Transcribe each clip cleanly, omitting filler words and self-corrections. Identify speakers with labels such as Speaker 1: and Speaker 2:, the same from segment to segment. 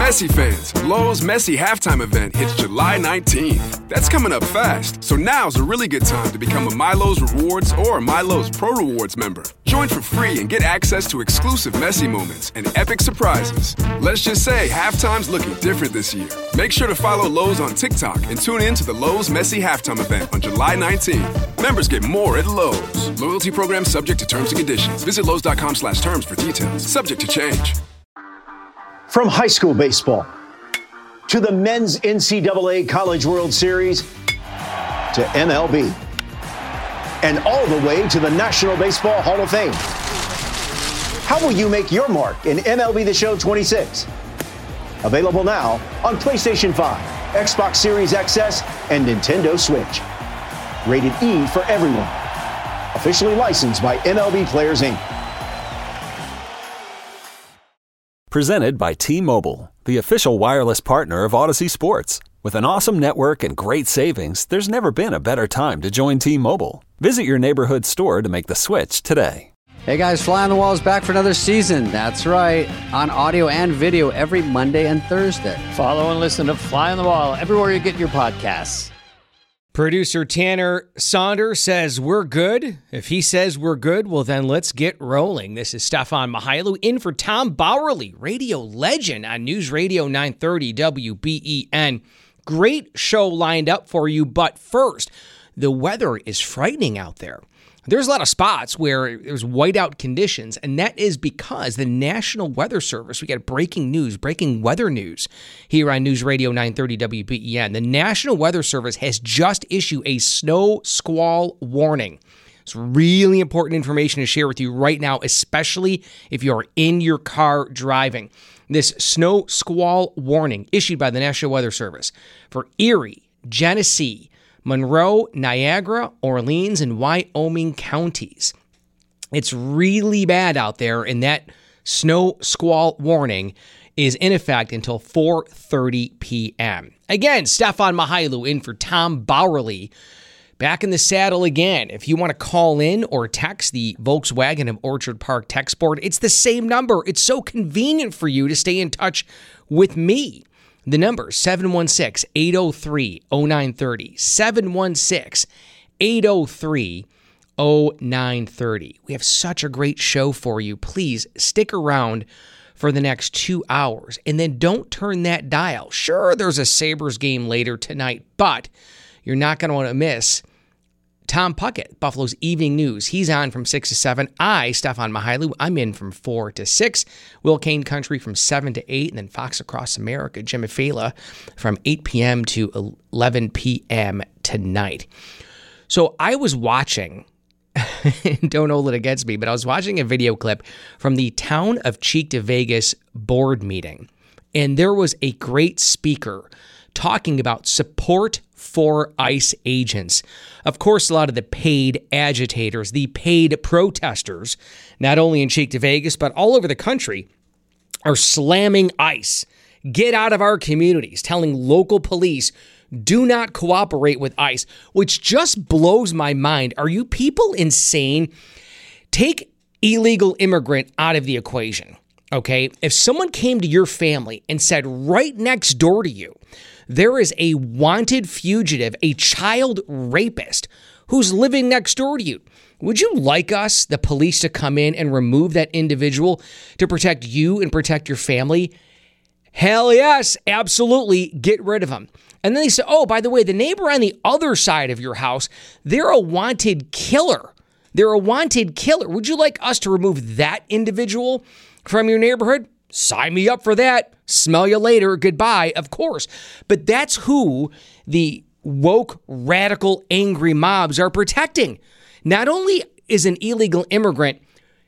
Speaker 1: Messi fans, Lowe's Messi halftime event hits July 19th. That's coming up fast, so now's a really good time to become a MyLowe's Rewards or MyLowe's Pro Rewards member. Join for free and get access to exclusive Messi moments and epic surprises. Let's just say halftime's looking different this year. Make sure to follow Lowe's on TikTok and tune in to the Lowe's Messi halftime event on July 19th. Members get more at Lowe's. Loyalty program subject to terms and conditions. Visit Lowe's.com/terms for details. Subject to change.
Speaker 2: From high school baseball to the men's NCAA College World Series to MLB and all the way to the National Baseball Hall of Fame. How will you make your mark in MLB The Show 26? Available now on PlayStation 5, Xbox Series XS, and Nintendo Switch. Rated E for everyone. Officially licensed by MLB Players Inc.
Speaker 3: Presented by T-Mobile, the official wireless partner of Odyssey Sports. With an awesome network and great savings, there's never been a better time to join T-Mobile. Visit your neighborhood store to make the switch today.
Speaker 4: Hey guys, Fly on the Wall is back for another season. That's right, on audio and video every Monday and Thursday.
Speaker 5: Follow and listen to Fly on the Wall everywhere you get your podcasts.
Speaker 6: Producer Tanner Saunders says we're good. If he says we're good, well then let's get rolling. This is Stefan Mihailu in for Tom Bowerly, radio legend on News Radio 930 WBEN. Great show lined up for you, but first, the weather is frightening out there. There's a lot of spots where there's whiteout conditions, and that is because the National Weather Service, we got breaking news, breaking weather news here on News Radio 930 WBEN. The National Weather Service has just issued a snow squall warning. It's really important information to share with you right now, especially if you're in your car driving. This snow squall warning issued by the National Weather Service for Erie, Genesee, Monroe, Niagara, Orleans, and Wyoming counties. It's really bad out there, and that snow squall warning is in effect until 4:30 p.m. Again, Stefan Mihailu in for Tom Bowerly. Back in the saddle again. If you want to call in or text the Volkswagen of Orchard Park text board, it's the same number. It's so convenient for you to stay in touch with me. The number, 716-803-0930, 716-803-0930. We have such a great show for you. Please stick around for the next 2 hours, and then don't turn that dial. Sure, there's a Sabres game later tonight, but you're not going to want to miss Tom Puckett, Buffalo's Evening News. He's on from 6 to 7. I, Stefan Mihailu, I'm in from 4 to 6. Will Kane Country from 7 to 8. And then Fox Across America, Jim Afela from 8 p.m. to 11 p.m. tonight. So I was watching, don't hold it against me, but I was watching a video clip from the Town of Cheek to Vegas board meeting. And there was a great speaker talking about support for ICE agents. Of course, a lot of the paid agitators, the paid protesters, not only in Cheek to Vegas, but all over the country, are slamming ICE. Get out of our communities, telling local police, do not cooperate with ICE, which just blows my mind. Are you people insane? Take illegal immigrant out of the equation, okay? If someone came to your family and said right next door to you, there is a wanted fugitive, a child rapist, who's living next door to you. Would you like us, the police, to come in and remove that individual to protect you and protect your family? Hell yes, absolutely, get rid of them. And then they say, oh, by the way, the neighbor on the other side of your house, they're a wanted killer. They're a wanted killer. Would you like us to remove that individual from your neighborhood? Sign me up for that. Smell you later. Goodbye, of course. But that's who the woke, radical, angry mobs are protecting. Not only is an illegal immigrant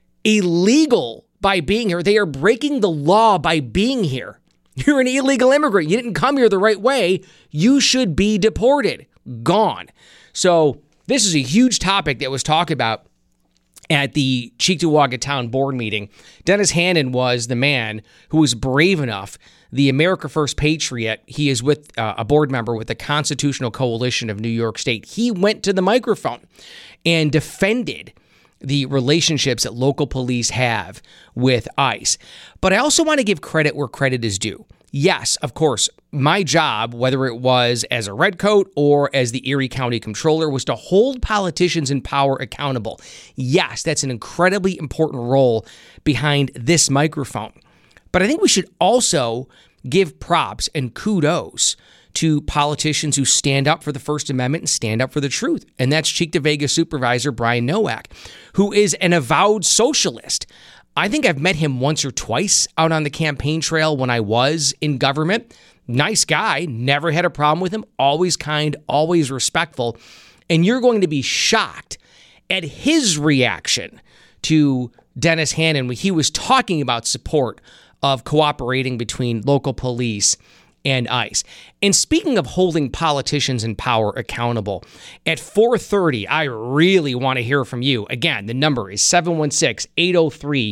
Speaker 6: illegal by being here, they are breaking the law by being here. You're an illegal immigrant. You didn't come here the right way. You should be deported. Gone. So this is a huge topic that was talked about at the Cheektowaga Town Board meeting. Dennis Hannon was the man who was brave enough, the America First Patriot. He is with a board member with the Constitutional Coalition of New York State. He went to the microphone and defended the relationships that local police have with ICE. But I also want to give credit where credit is due. yes, of course, my job, whether it was as a redcoat or as the Erie County Comptroller, was to hold politicians in power accountable. Yes, that's an incredibly important role behind this microphone. But I think we should also give props and kudos to politicians who stand up for the First Amendment and stand up for the truth. And that's Cheektowaga Supervisor Brian Nowak, who is an avowed socialist. I think I've met him once or twice out on the campaign trail when I was in government. Nice guy, never had a problem with him, always kind, always respectful. And you're going to be shocked at his reaction to Dennis Hannon when he was talking about support of cooperating between local police and ICE. And speaking of holding politicians in power accountable, at 4:30, I really want to hear from you. Again, the number is 716-803-0930,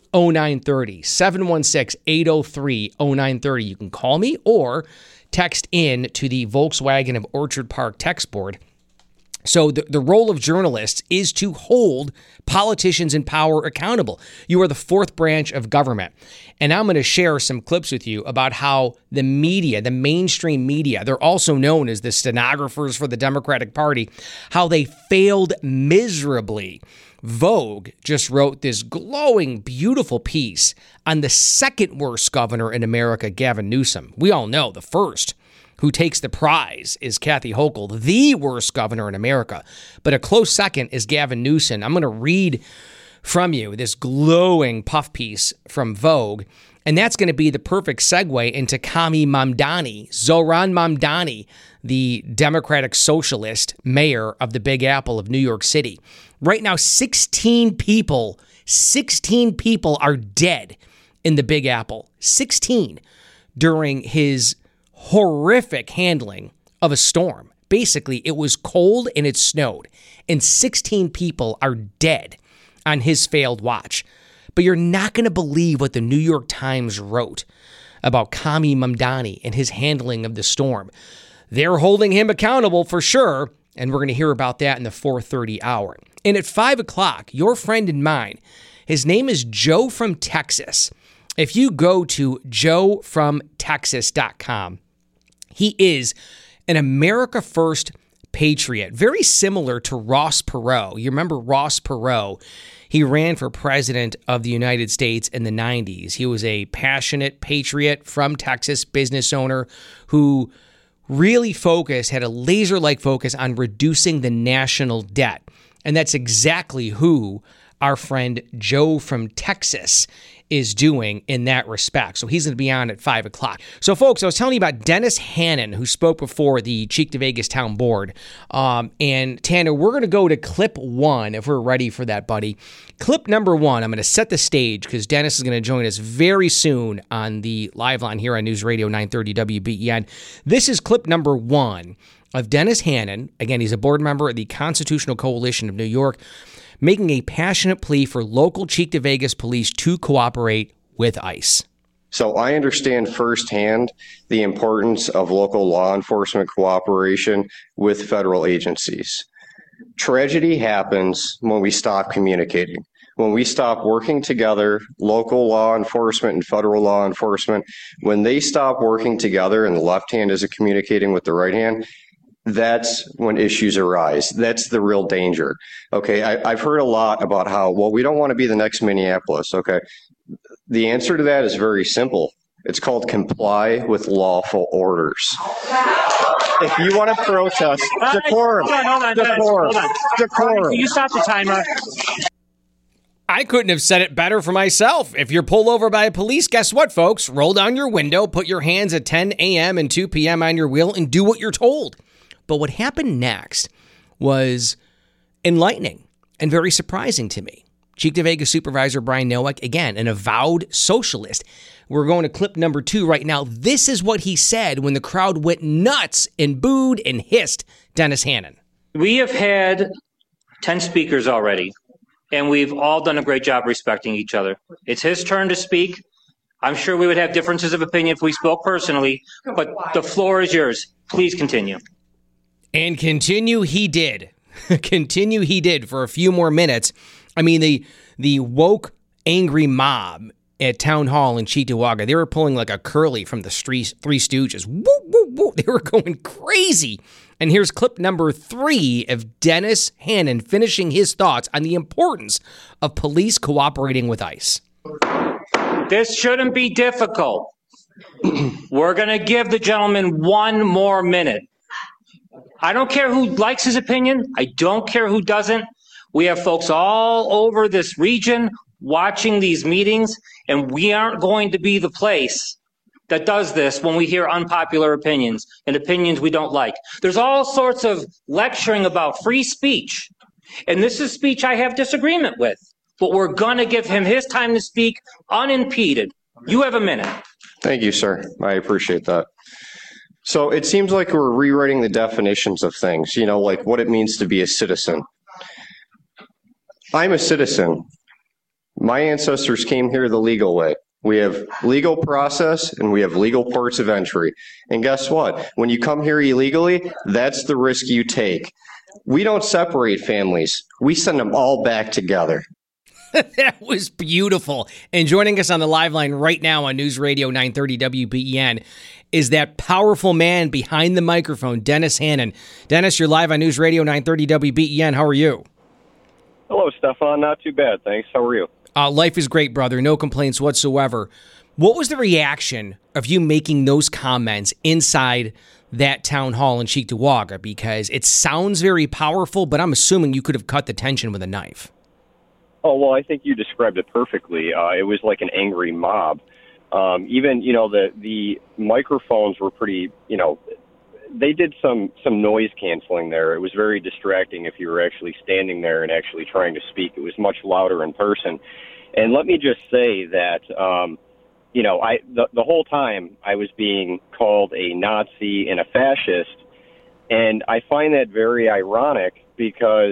Speaker 6: 716-803-0930. You can call me or text in to the Volkswagen of Orchard Park text board. So the role of journalists is to hold politicians in power accountable. You are the fourth branch of government. And I'm going to share some clips with you about how the media, the mainstream media, they're also known as the stenographers for the Democratic Party, how they failed miserably. Vogue just wrote this glowing, beautiful piece on the second worst governor in America, Gavin Newsom. We all know the first who takes the prize is Kathy Hochul, the worst governor in America. But a close second is Gavin Newsom. I'm going to read from you this glowing puff piece from Vogue, and that's going to be the perfect segue into Kami Mamdani, Zohran Mamdani, the Democratic Socialist mayor of the Big Apple of New York City. Right now, 16 people are dead in the Big Apple. 16 during his horrific handling of a storm. Basically, it was cold and it snowed, and 16 people are dead on his failed watch. But you're not going to believe what the New York Times wrote about Kami Mamdani and his handling of the storm. They're holding him accountable for sure, and we're going to hear about that in the 4:30 hour. And at 5 o'clock, your friend and mine, his name is Joe from Texas. If you go to joefromtexas.com, he is an America First patriot, very similar to Ross Perot. You remember Ross Perot? He ran for president of the United States in the 90s. He was a passionate patriot from Texas, business owner who really had a laser-like focus on reducing the national debt. And that's exactly who our friend Joe from Texas is doing in that respect. So he's going to be on at 5 o'clock. So folks, I was telling you about Dennis Hannon, who spoke before the Cheektowaga Town Board. And Tanner, we're going to go to clip 1 if we're ready for that, buddy. Clip number 1, I'm going to set the stage because Dennis is going to join us very soon on the live line here on News Radio 930 WBEN. This is clip number 1 of Dennis Hannon. Again, he's a board member of the Constitutional Coalition of New York, making a passionate plea for local Cheektowaga police to cooperate with ICE.
Speaker 7: So I understand firsthand the importance of local law enforcement cooperation with federal agencies. Tragedy happens when we stop communicating. When we stop working together, local law enforcement and federal law enforcement, when they stop working together and the left hand isn't communicating with the right hand, that's when issues arise. That's the real danger. Okay, I've heard a lot about how, well, we don't want to be the next Minneapolis. Okay, the answer to that is very simple. It's called comply with lawful orders. If you want to protest, decorum. Hold on. Decorum.
Speaker 8: Can you stop the timer?
Speaker 6: I couldn't have said it better for myself. If you're pulled over by police, guess what, folks? Roll down your window, put your hands at 10 a.m. and 2 p.m. on your wheel, and do what you're told. But what happened next was enlightening and very surprising to me. Cheektowaga Supervisor Brian Nowak, again, an avowed socialist. We're going to clip number 2 right now. This is what he said when the crowd went nuts and booed and hissed Dennis Hannon.
Speaker 8: We have had 10 speakers already, and we've all done a great job respecting each other. It's his turn to speak. I'm sure we would have differences of opinion if we spoke personally, but the floor is yours. Please continue.
Speaker 6: And continue he did. For a few more minutes. I mean, the woke, angry mob at Town Hall in Cheektowaga. They were pulling like a Curly from the Three Stooges. Woo, woo, woo. They were going crazy. And here's clip number 3 of Dennis Hannon finishing his thoughts on the importance of police cooperating with ICE.
Speaker 8: This shouldn't be difficult. We're going to give the gentleman 1 more minute. I don't care who likes his opinion. I don't care who doesn't. We have folks all over this region watching these meetings, and we aren't going to be the place that does this when we hear unpopular opinions and opinions we don't like. There's all sorts of lecturing about free speech, and this is speech I have disagreement with, but we're going to give him his time to speak unimpeded. You have a minute.
Speaker 7: Thank you, sir. I appreciate that. So it seems like we're rewriting the definitions of things, like what it means to be a citizen. I'm a citizen. My ancestors came here the legal way. We have legal process and we have legal ports of entry. And guess what? When you come here illegally, that's the risk you take. We don't separate families. We send them all back together.
Speaker 6: That was beautiful. And joining us on the live line right now on News Radio 930 WBEN is that powerful man behind the microphone, Dennis Hannon. Dennis, you're live on News Radio 930 WBEN. How are you?
Speaker 9: Hello, Stefan. Not too bad, thanks. How are you?
Speaker 6: Life is great, brother. No complaints whatsoever. What was the reaction of you making those comments inside that town hall in Cheektowaga? Because it sounds very powerful, but I'm assuming you could have cut the tension with a knife.
Speaker 9: Oh, well, I think you described it perfectly. It was like an angry mob. Even, the microphones were pretty, they did some noise canceling there. It was very distracting if you were actually standing there and actually trying to speak. It was much louder in person. And let me just say that, the whole time I was being called a Nazi and a fascist, and I find that very ironic because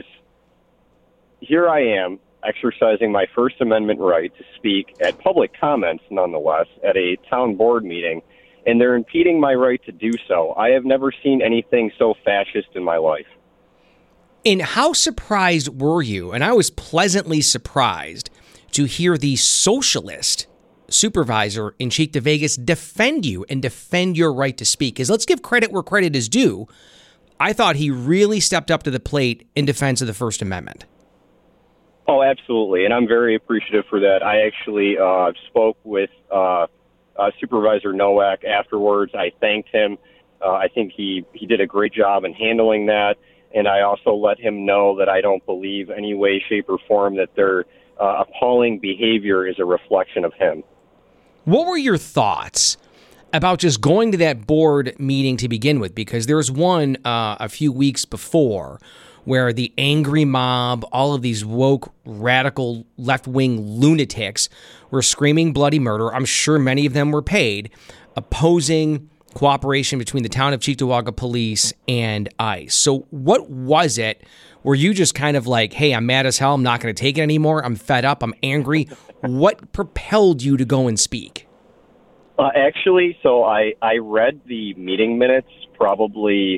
Speaker 9: here I am exercising my First Amendment right to speak at public comments, nonetheless, at a town board meeting, and they're impeding my right to do so. I have never seen anything so fascist in my life.
Speaker 6: And how surprised were you? And I was pleasantly surprised to hear the socialist supervisor in Cheektowaga defend you and defend your right to speak. Because let's give credit where credit is due. I thought he really stepped up to the plate in defense of the First Amendment.
Speaker 9: Oh, absolutely. And I'm very appreciative for that. I actually spoke with Supervisor Nowak afterwards. I thanked him. I think he did a great job in handling that. And I also let him know that I don't believe any way, shape, or form that their appalling behavior is a reflection of him.
Speaker 6: What were your thoughts about just going to that board meeting to begin with? Because there was one a few weeks before where the angry mob, all of these woke, radical, left-wing lunatics were screaming bloody murder. I'm sure many of them were paid, opposing cooperation between the town of Cheektowaga police and ICE. So what was it? Were you just kind of like, hey, I'm mad as hell, I'm not going to take it anymore, I'm fed up, I'm angry? What propelled you to go and speak?
Speaker 9: Actually, so I read the meeting minutes probably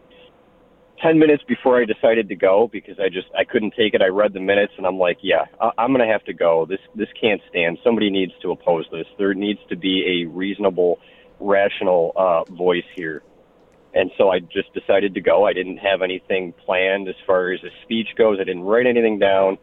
Speaker 9: 10 minutes before I decided to go because I couldn't take it. I read the minutes and I'm like, yeah, I'm going to have to go. This can't stand. Somebody needs to oppose this. There needs to be a reasonable, rational voice here. And so I just decided to go. I didn't have anything planned as far as a speech goes. I didn't write anything down.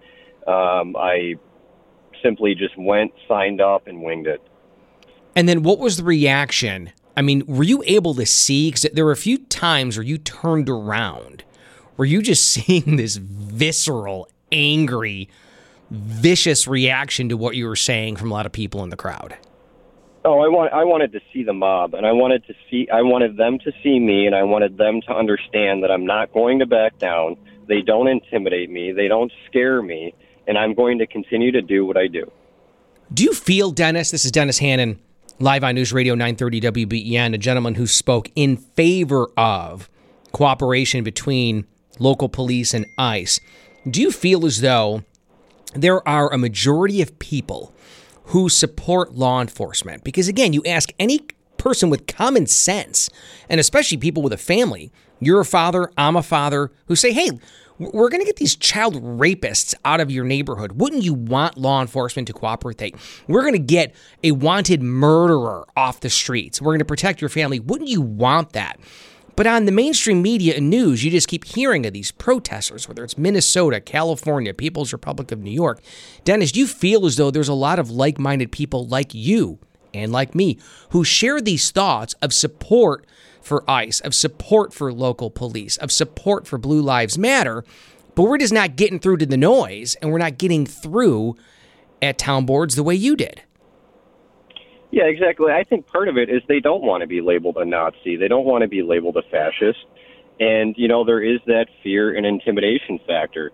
Speaker 9: I simply just went, signed up, and winged it.
Speaker 6: And then what was the reaction? I mean, were you able to see, because there were a few times where you turned around, were you just seeing this visceral, angry, vicious reaction to what you were saying from a lot of people in the crowd?
Speaker 9: Oh, I wanted to see the mob, and I wanted them to see me, and I wanted them to understand that I'm not going to back down. They don't intimidate me. They don't scare me, and I'm going to continue to do what I do.
Speaker 6: Do you feel, Dennis, this is Dennis Hannon, live on News Radio 930 WBEN, a gentleman who spoke in favor of cooperation between local police and ICE. Do you feel as though there are a majority of people who support law enforcement? Because again, you ask any person with common sense, and especially people with a family, you're a father, I'm a father, who say, hey, We're going to get these child rapists out of your neighborhood. Wouldn't you want law enforcement to cooperate? We're going to get a wanted murderer off the streets. We're going to protect your family. Wouldn't you want that? But on the mainstream media and news, you just keep hearing of these protesters, whether it's Minnesota, California, People's Republic of New York. Dennis, do you feel as though there's a lot of like-minded people like you and like me who share these thoughts of support for ICE, of support for local police, of support for Blue Lives Matter, but we're just not getting through to the noise, and we're not getting through at town boards the way you did?
Speaker 9: Yeah, exactly. I think part of it is they don't want to be labeled a Nazi. They don't want to be labeled a fascist. And, there is that fear and intimidation factor.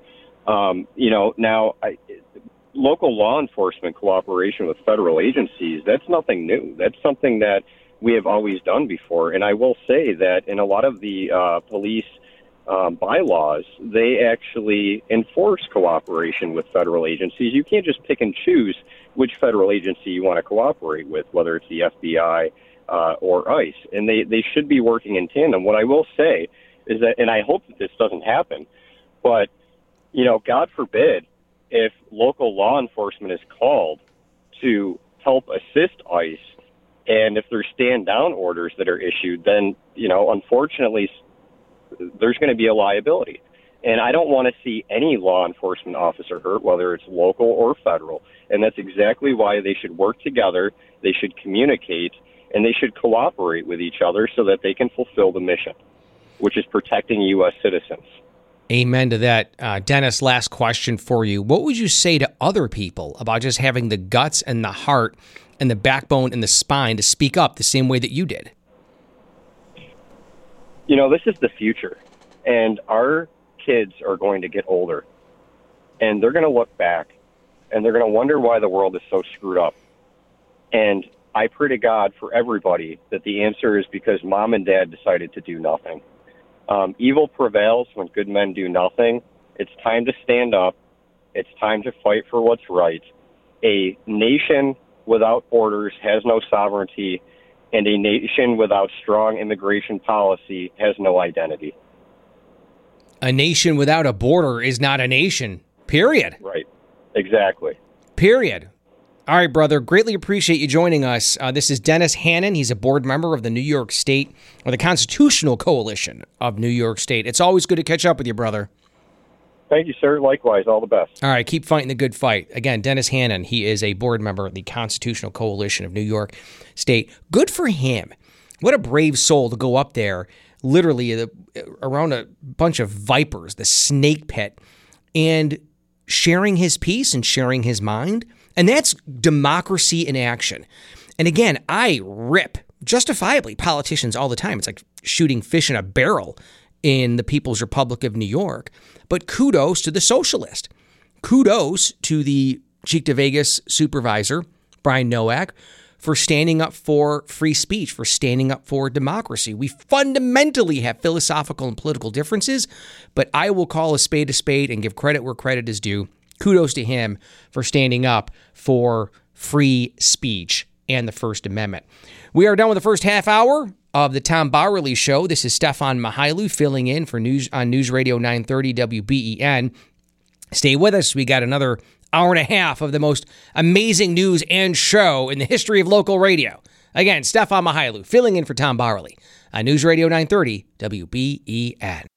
Speaker 9: Local law enforcement cooperation with federal agencies, that's nothing new. That's something that we have always done before. And I will say that in a lot of the police bylaws, they actually enforce cooperation with federal agencies. You can't just pick and choose which federal agency you want to cooperate with, whether it's the FBI or ICE. And they should be working in tandem. What I will say is that, and I hope that this doesn't happen, but, God forbid, if local law enforcement is called to help assist ICE, and if there's stand-down orders that are issued, then, unfortunately, there's going to be a liability. And I don't want to see any law enforcement officer hurt, whether it's local or federal. And that's exactly why they should work together, they should communicate, and they should cooperate with each other so that they can fulfill the mission, which is protecting U.S. citizens.
Speaker 6: Amen to that. Dennis, last question for you. What would you say to other people about just having the guts and the heart and the backbone and the spine to speak up the same way that you did?
Speaker 9: This is the future, and our kids are going to get older, and they're going to look back, and they're going to wonder why the world is so screwed up. And I pray to God for everybody that the answer is because mom and dad decided to do nothing. Evil prevails when good men do nothing. It's time to stand up. It's time to fight for what's right. A nation without borders has no sovereignty, and a nation without strong immigration policy has no identity.
Speaker 6: A nation without a border is not a nation, period.
Speaker 9: Right, exactly.
Speaker 6: Period. All right, brother, greatly appreciate you joining us. This is Dennis Hannon. He's a board member of the New York State, or the Constitutional Coalition of New York State. It's always good to catch up with you, brother.
Speaker 9: Thank you, sir. Likewise, all the best.
Speaker 6: All right, keep fighting the good fight. Again, Dennis Hannon, he is a board member of the Constitutional Coalition of New York State. Good for him. What a brave soul to go up there, literally around a bunch of vipers, the snake pit, and sharing his piece and sharing his mind. And that's democracy in action. And again, I rip, justifiably, politicians all the time. It's like shooting fish in a barrel in the People's Republic of New York. But kudos to the socialist. Kudos to the Cheek to Vegas supervisor, Brian Nowak, for standing up for free speech, for standing up for democracy. We fundamentally have philosophical and political differences, but I will call a spade and give credit where credit is due. Kudos to him for standing up for free speech and the First Amendment. We are done with the first half hour of the Tom Bauerle Show. This is Stefan Mihailu filling in for News on News Radio 930 WBEN. Stay with us. We got another hour and a half of the most amazing news and show in the history of local radio. Again, Stefan Mihailu filling in for Tom Bauerle on News Radio 930 WBEN.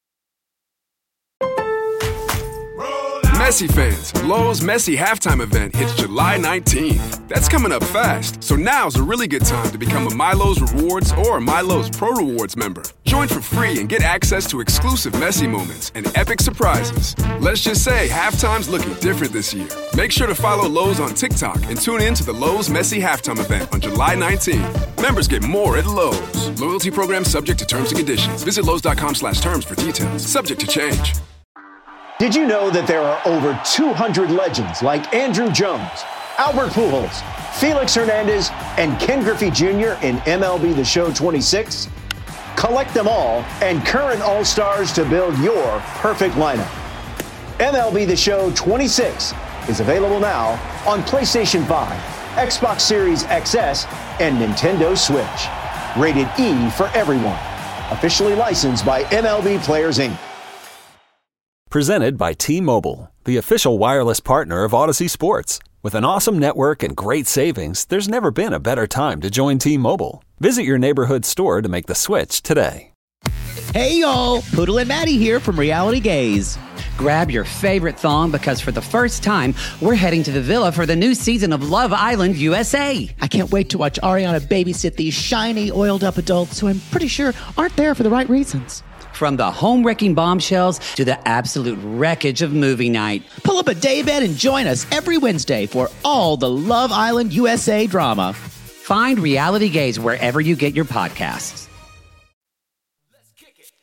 Speaker 1: Messi fans, Lowe's Messi halftime event hits July 19th. That's coming up fast, so now's a really good time to become a MyLowe's Rewards or MyLowe's Pro Rewards member. Join for free and get access to exclusive Messi moments and epic surprises. Let's just say halftime's looking different this year. Make sure to follow Lowe's on TikTok and tune in to the Lowe's Messi halftime event on July 19th. Members get more at Lowe's. Loyalty program subject to terms and conditions. Visit Lowe's.com/terms for details. Subject to change.
Speaker 2: Did you know that there are over 200 legends like Andrew Jones, Albert Pujols, Felix Hernandez, and Ken Griffey Jr. in MLB The Show 26? Collect them all and current All-Stars to build your perfect lineup. MLB The Show 26 is available now on PlayStation 5, Xbox Series XS, and Nintendo Switch. Rated E for everyone. Officially licensed by MLB Players, Inc.
Speaker 3: Presented by T-Mobile, the official wireless partner of Odyssey Sports. With an awesome network and great savings, there's never been a better time to join T-Mobile. Visit your neighborhood store to make the switch today.
Speaker 10: Hey y'all, Poodle and Maddie here from Reality Gaze.
Speaker 11: Grab your favorite thong because for the first time, we're heading to the villa for the new season of Love Island USA.
Speaker 10: I can't wait to watch Ariana babysit these shiny, oiled-up adults who I'm pretty sure aren't there for the right reasons.
Speaker 11: From the home-wrecking bombshells to the absolute wreckage of movie night.
Speaker 10: Pull up a daybed and join us every Wednesday for all the Love Island USA drama.
Speaker 11: Find Reality Gaze wherever you get your podcasts.
Speaker 12: Let's kick it.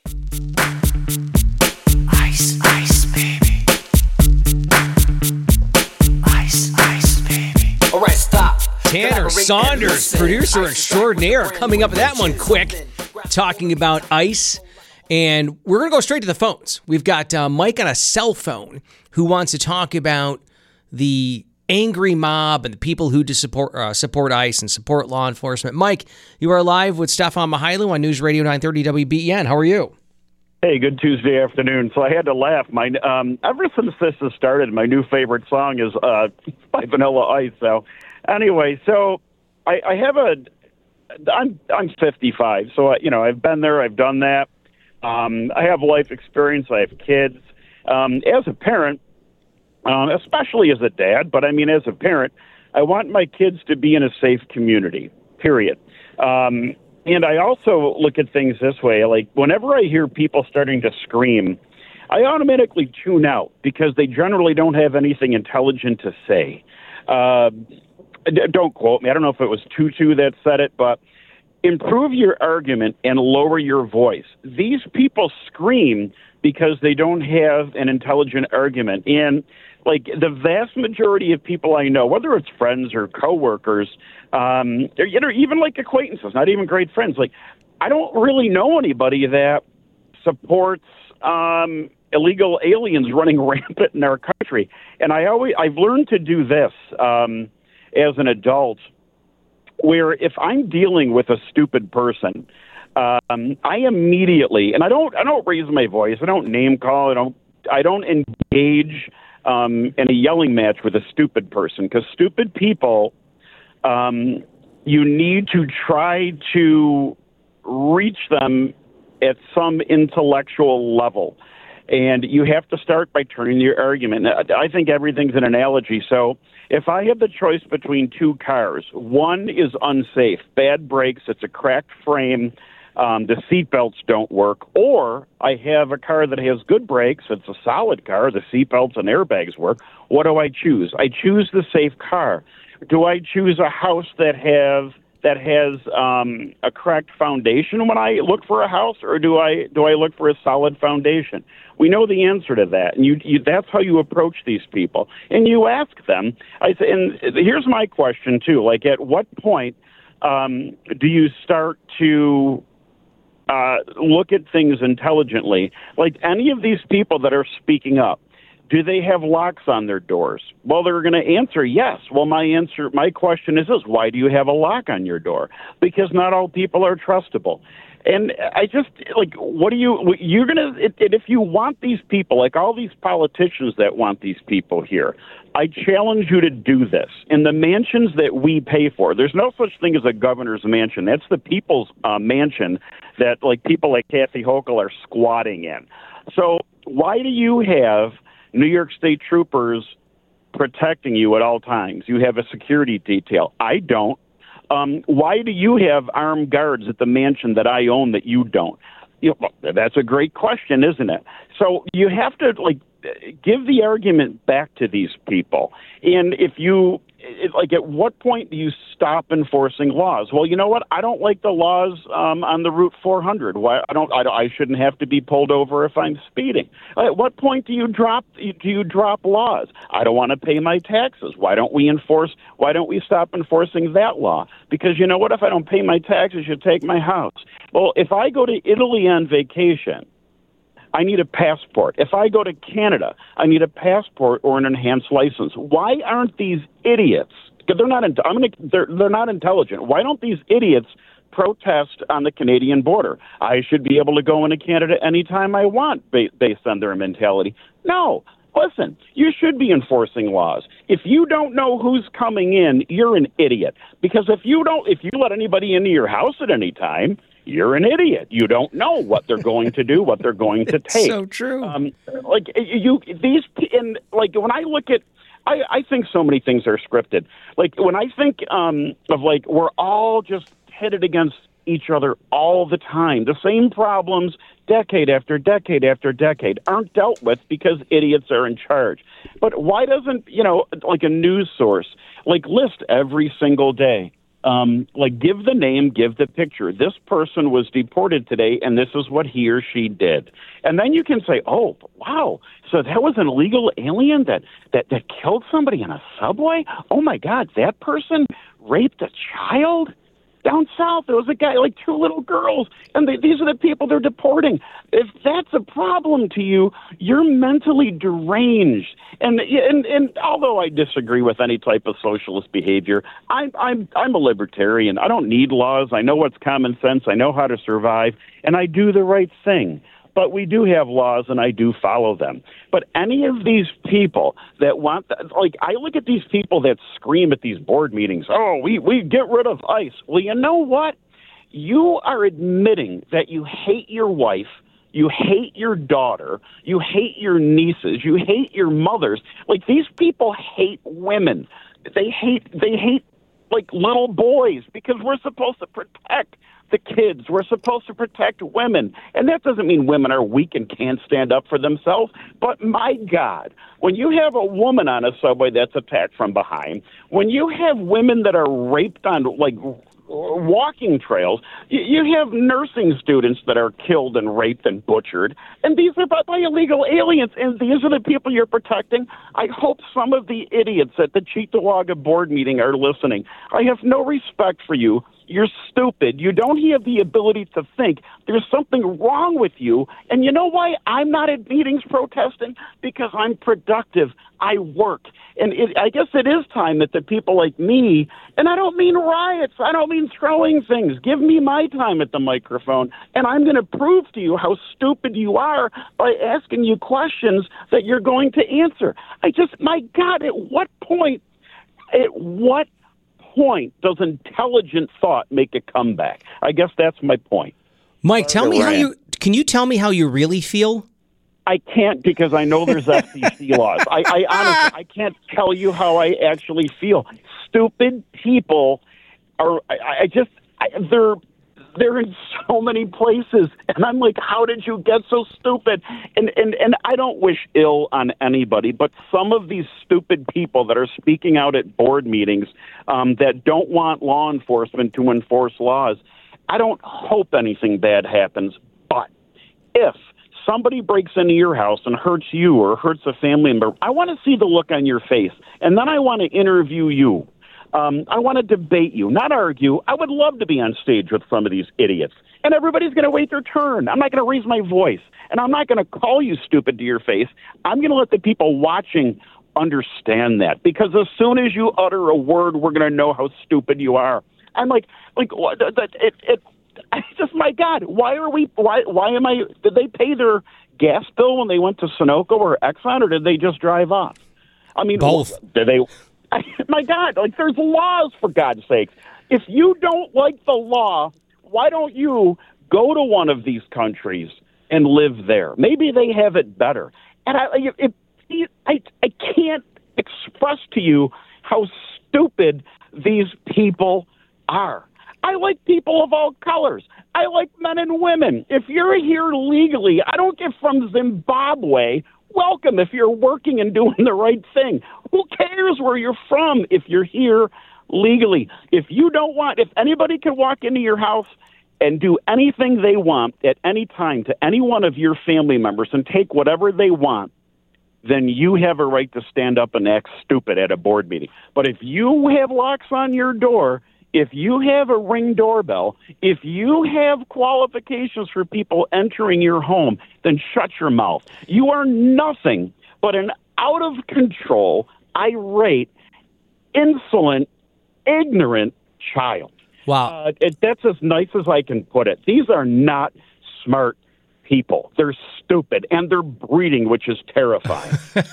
Speaker 12: Ice, ice, baby. Ice, ice, baby.
Speaker 6: All right, stop. Tanner Saunders, producer extraordinaire, coming up with that one quick, talking about ice. And we're going to go straight to the phones. We've got Mike on a cell phone who wants to talk about the angry mob and the people who support ICE and support law enforcement. Mike, you are live with Stefan Mihailu on News Radio 930 WBEN. How are you?
Speaker 13: Hey, good Tuesday afternoon. So I had to laugh. Ever since this has started, my new favorite song is by Vanilla Ice. So anyway, I'm 55. So I've been there. I've done that. I have life experience. I have kids. As a parent, especially as a dad, but as a parent, I want my kids to be in a safe community, period. And I also look at things this way, like whenever I hear people starting to scream, I automatically tune out because they generally don't have anything intelligent to say. Don't quote me. I don't know if it was Tutu that said it, but improve your argument and lower your voice. These people scream because they don't have an intelligent argument. And like the vast majority of people I know, whether it's friends or coworkers, even like acquaintances, not even great friends, like I don't really know anybody that supports illegal aliens running rampant in our country. And I've learned to do this as an adult, where if I'm dealing with a stupid person, I immediately, and I don't raise my voice, I don't name call, I don't engage in a yelling match with a stupid person, because stupid people, you need to try to reach them at some intellectual level. And you have to start by turning your argument. I think everything's an analogy. So if I have the choice between two cars, one is unsafe, bad brakes, it's a cracked frame, the seatbelts don't work, or I have a car that has good brakes, it's a solid car, the seatbelts and airbags work, what do I choose? I choose the safe car. Do I choose a house that has a cracked foundation when I look for a house, or do I look for a solid foundation? We know the answer to that, and that's how you approach these people. And you ask them. And here's my question too: like, at what point do you start to look at things intelligently? Like any of these people that are speaking up, do they have locks on their doors? Well, they're going to answer yes. Well, my question is this: why do you have a lock on your door? Because not all people are trustable. And I just, like, if you want these people, like all these politicians that want these people here, I challenge you to do this. In the mansions that we pay for, there's no such thing as a governor's mansion. That's the people's mansion that, like, people like Kathy Hochul are squatting in. So why do you have New York State troopers protecting you at all times? You have a security detail. I don't. Why do you have armed guards at the mansion that I own that you don't? That's a great question, isn't it? So you have to, like, give the argument back to these people. And at what point do you stop enforcing laws? Well, you know what? I don't like the laws on the Route 400. Why I shouldn't have to be pulled over if I'm speeding. At what point do you drop laws? I don't want to pay my taxes. Why don't we stop enforcing that law? Because you know what? If I don't pay my taxes, you take my house. Well, if I go to Italy on vacation, I need a passport. If I go to Canada, I need a passport or an enhanced license. Why aren't these idiots? Because they're not intelligent. Why don't these idiots protest on the Canadian border. I should be able to go into Canada anytime I want based on their mentality. No. Listen, you should be enforcing laws. If you don't know who's coming in, you're an idiot. Because if you let anybody into your house at any time, you're an idiot. You don't know what they're going to do, what they're going to take.
Speaker 6: So true.
Speaker 13: When I look at, I think so many things are scripted. Like when I think of like we're all just pitted against each other all the time. The same problems decade after decade after decade aren't dealt with because idiots are in charge. But why doesn't, like a news source, like list every single day, like give the name, give the picture. This person was deported today and this is what he or she did. And then you can say, oh, wow, so that was an illegal alien that killed somebody in a subway? Oh, my God, that person raped a child? Down south, there was a guy, like two little girls, and these are the people they're deporting. If that's a problem to you, you're mentally deranged. And although I disagree with any type of socialist behavior, I'm a libertarian. I don't need laws. I know what's common sense. I know how to survive, and I do the right thing. But we do have laws, and I do follow them. But any of these people that want, I look at these people that scream at these board meetings, oh, we get rid of ICE. Well, you know what? You are admitting that you hate your wife, you hate your daughter, you hate your nieces, you hate your mothers. Like, these people hate women. They hate like little boys because we're supposed to protect the kids. We're supposed to protect women. And that doesn't mean women are weak and can't stand up for themselves. But my God, when you have a woman on a subway that's attacked from behind, when you have women that are raped on walking trails, you have nursing students that are killed and raped and butchered, and these are by illegal aliens, and these are the people you're protecting. I hope some of the idiots at the Cheektowaga board meeting are listening. I have no respect for you. You're stupid. You don't have the ability to think. There's something wrong with you. And you know why I'm not at meetings protesting? Because I'm productive. I work. And I guess it is time that the people like me, and I don't mean riots, I don't mean throwing things. Give me my time at the microphone, and I'm going to prove to you how stupid you are by asking you questions that you're going to answer. My God, at what point does intelligent thought make a comeback? I guess that's my point.
Speaker 6: Mike, can you tell me how you really feel?
Speaker 13: I can't, because I know there's FCC laws. I honestly, I can't tell you how I actually feel. Stupid people are, they're in so many places, and I'm like, how did you get so stupid? And I don't wish ill on anybody, but some of these stupid people that are speaking out at board meetings that don't want law enforcement to enforce laws, I don't hope anything bad happens. But if somebody breaks into your house and hurts you or hurts a family member, I want to see the look on your face, and then I want to interview you. I want to debate you, not argue. I would love to be on stage with some of these idiots. And everybody's going to wait their turn. I'm not going to raise my voice. And I'm not going to call you stupid to your face. I'm going to let the people watching understand that. Because as soon as you utter a word, we're going to know how stupid you are. I'm like, my God, did they pay their gas bill when they went to Sunoco or Exxon, or did they just drive off? I mean,
Speaker 6: both.
Speaker 13: Did they? My God, there's laws, for God's sakes. If you don't like the law, why don't you go to one of these countries and live there? Maybe they have it better. And I can't express to you how stupid these people are. I like people of all colors. I like men and women. If you're here legally, I don't get from Zimbabwe. Welcome if you're working and doing the right thing. Who cares where you're from if you're here legally? If anybody can walk into your house and do anything they want at any time to any one of your family members and take whatever they want, then you have a right to stand up and act stupid at a board meeting. But if you have locks on your door, if you have a Ring doorbell, if you have qualifications for people entering your home, then shut your mouth. You are nothing but an out-of-control, irate, insolent, ignorant child.
Speaker 6: Wow.
Speaker 13: That's as nice as I can put it. These are not smart people. They're stupid, and they're breeding, which is terrifying.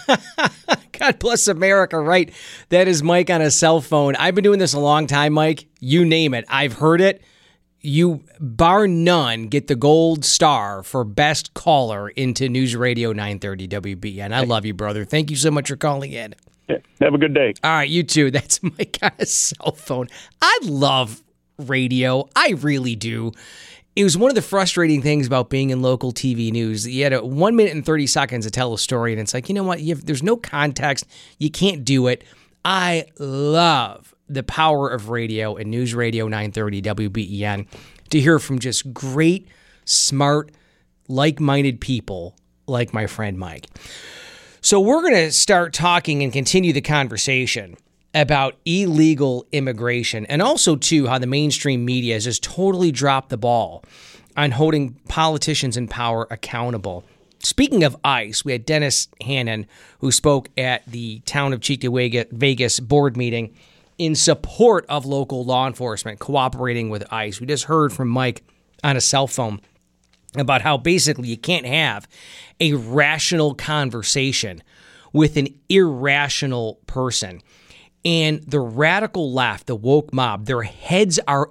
Speaker 6: God bless America, right? That is Mike on a cell phone. I've been doing this a long time, Mike. You name it. I've heard it. You, bar none, get the gold star for best caller into News Radio 930 WBN. I love you, brother. Thank you so much for calling in.
Speaker 13: Have a good day.
Speaker 6: All right, you too. That's Mike on a cell phone. I love radio. I really do. It was one of the frustrating things about being in local TV news. You had 1 minute and 30 seconds to tell a story, and it's like, you know what? There's no context. You can't do it. I love the power of radio and News Radio 930 WBEN to hear from just great, smart, like-minded people like my friend Mike. So we're going to start talking and continue the conversation about illegal immigration, and also, too, how the mainstream media has just totally dropped the ball on holding politicians in power accountable. Speaking of ICE, we had Dennis Hannon, who spoke at the Town of Chicka Vegas board meeting in support of local law enforcement cooperating with ICE. We just heard from Mike on a cell phone about how basically you can't have a rational conversation with an irrational person. And the radical left, the woke mob, their heads are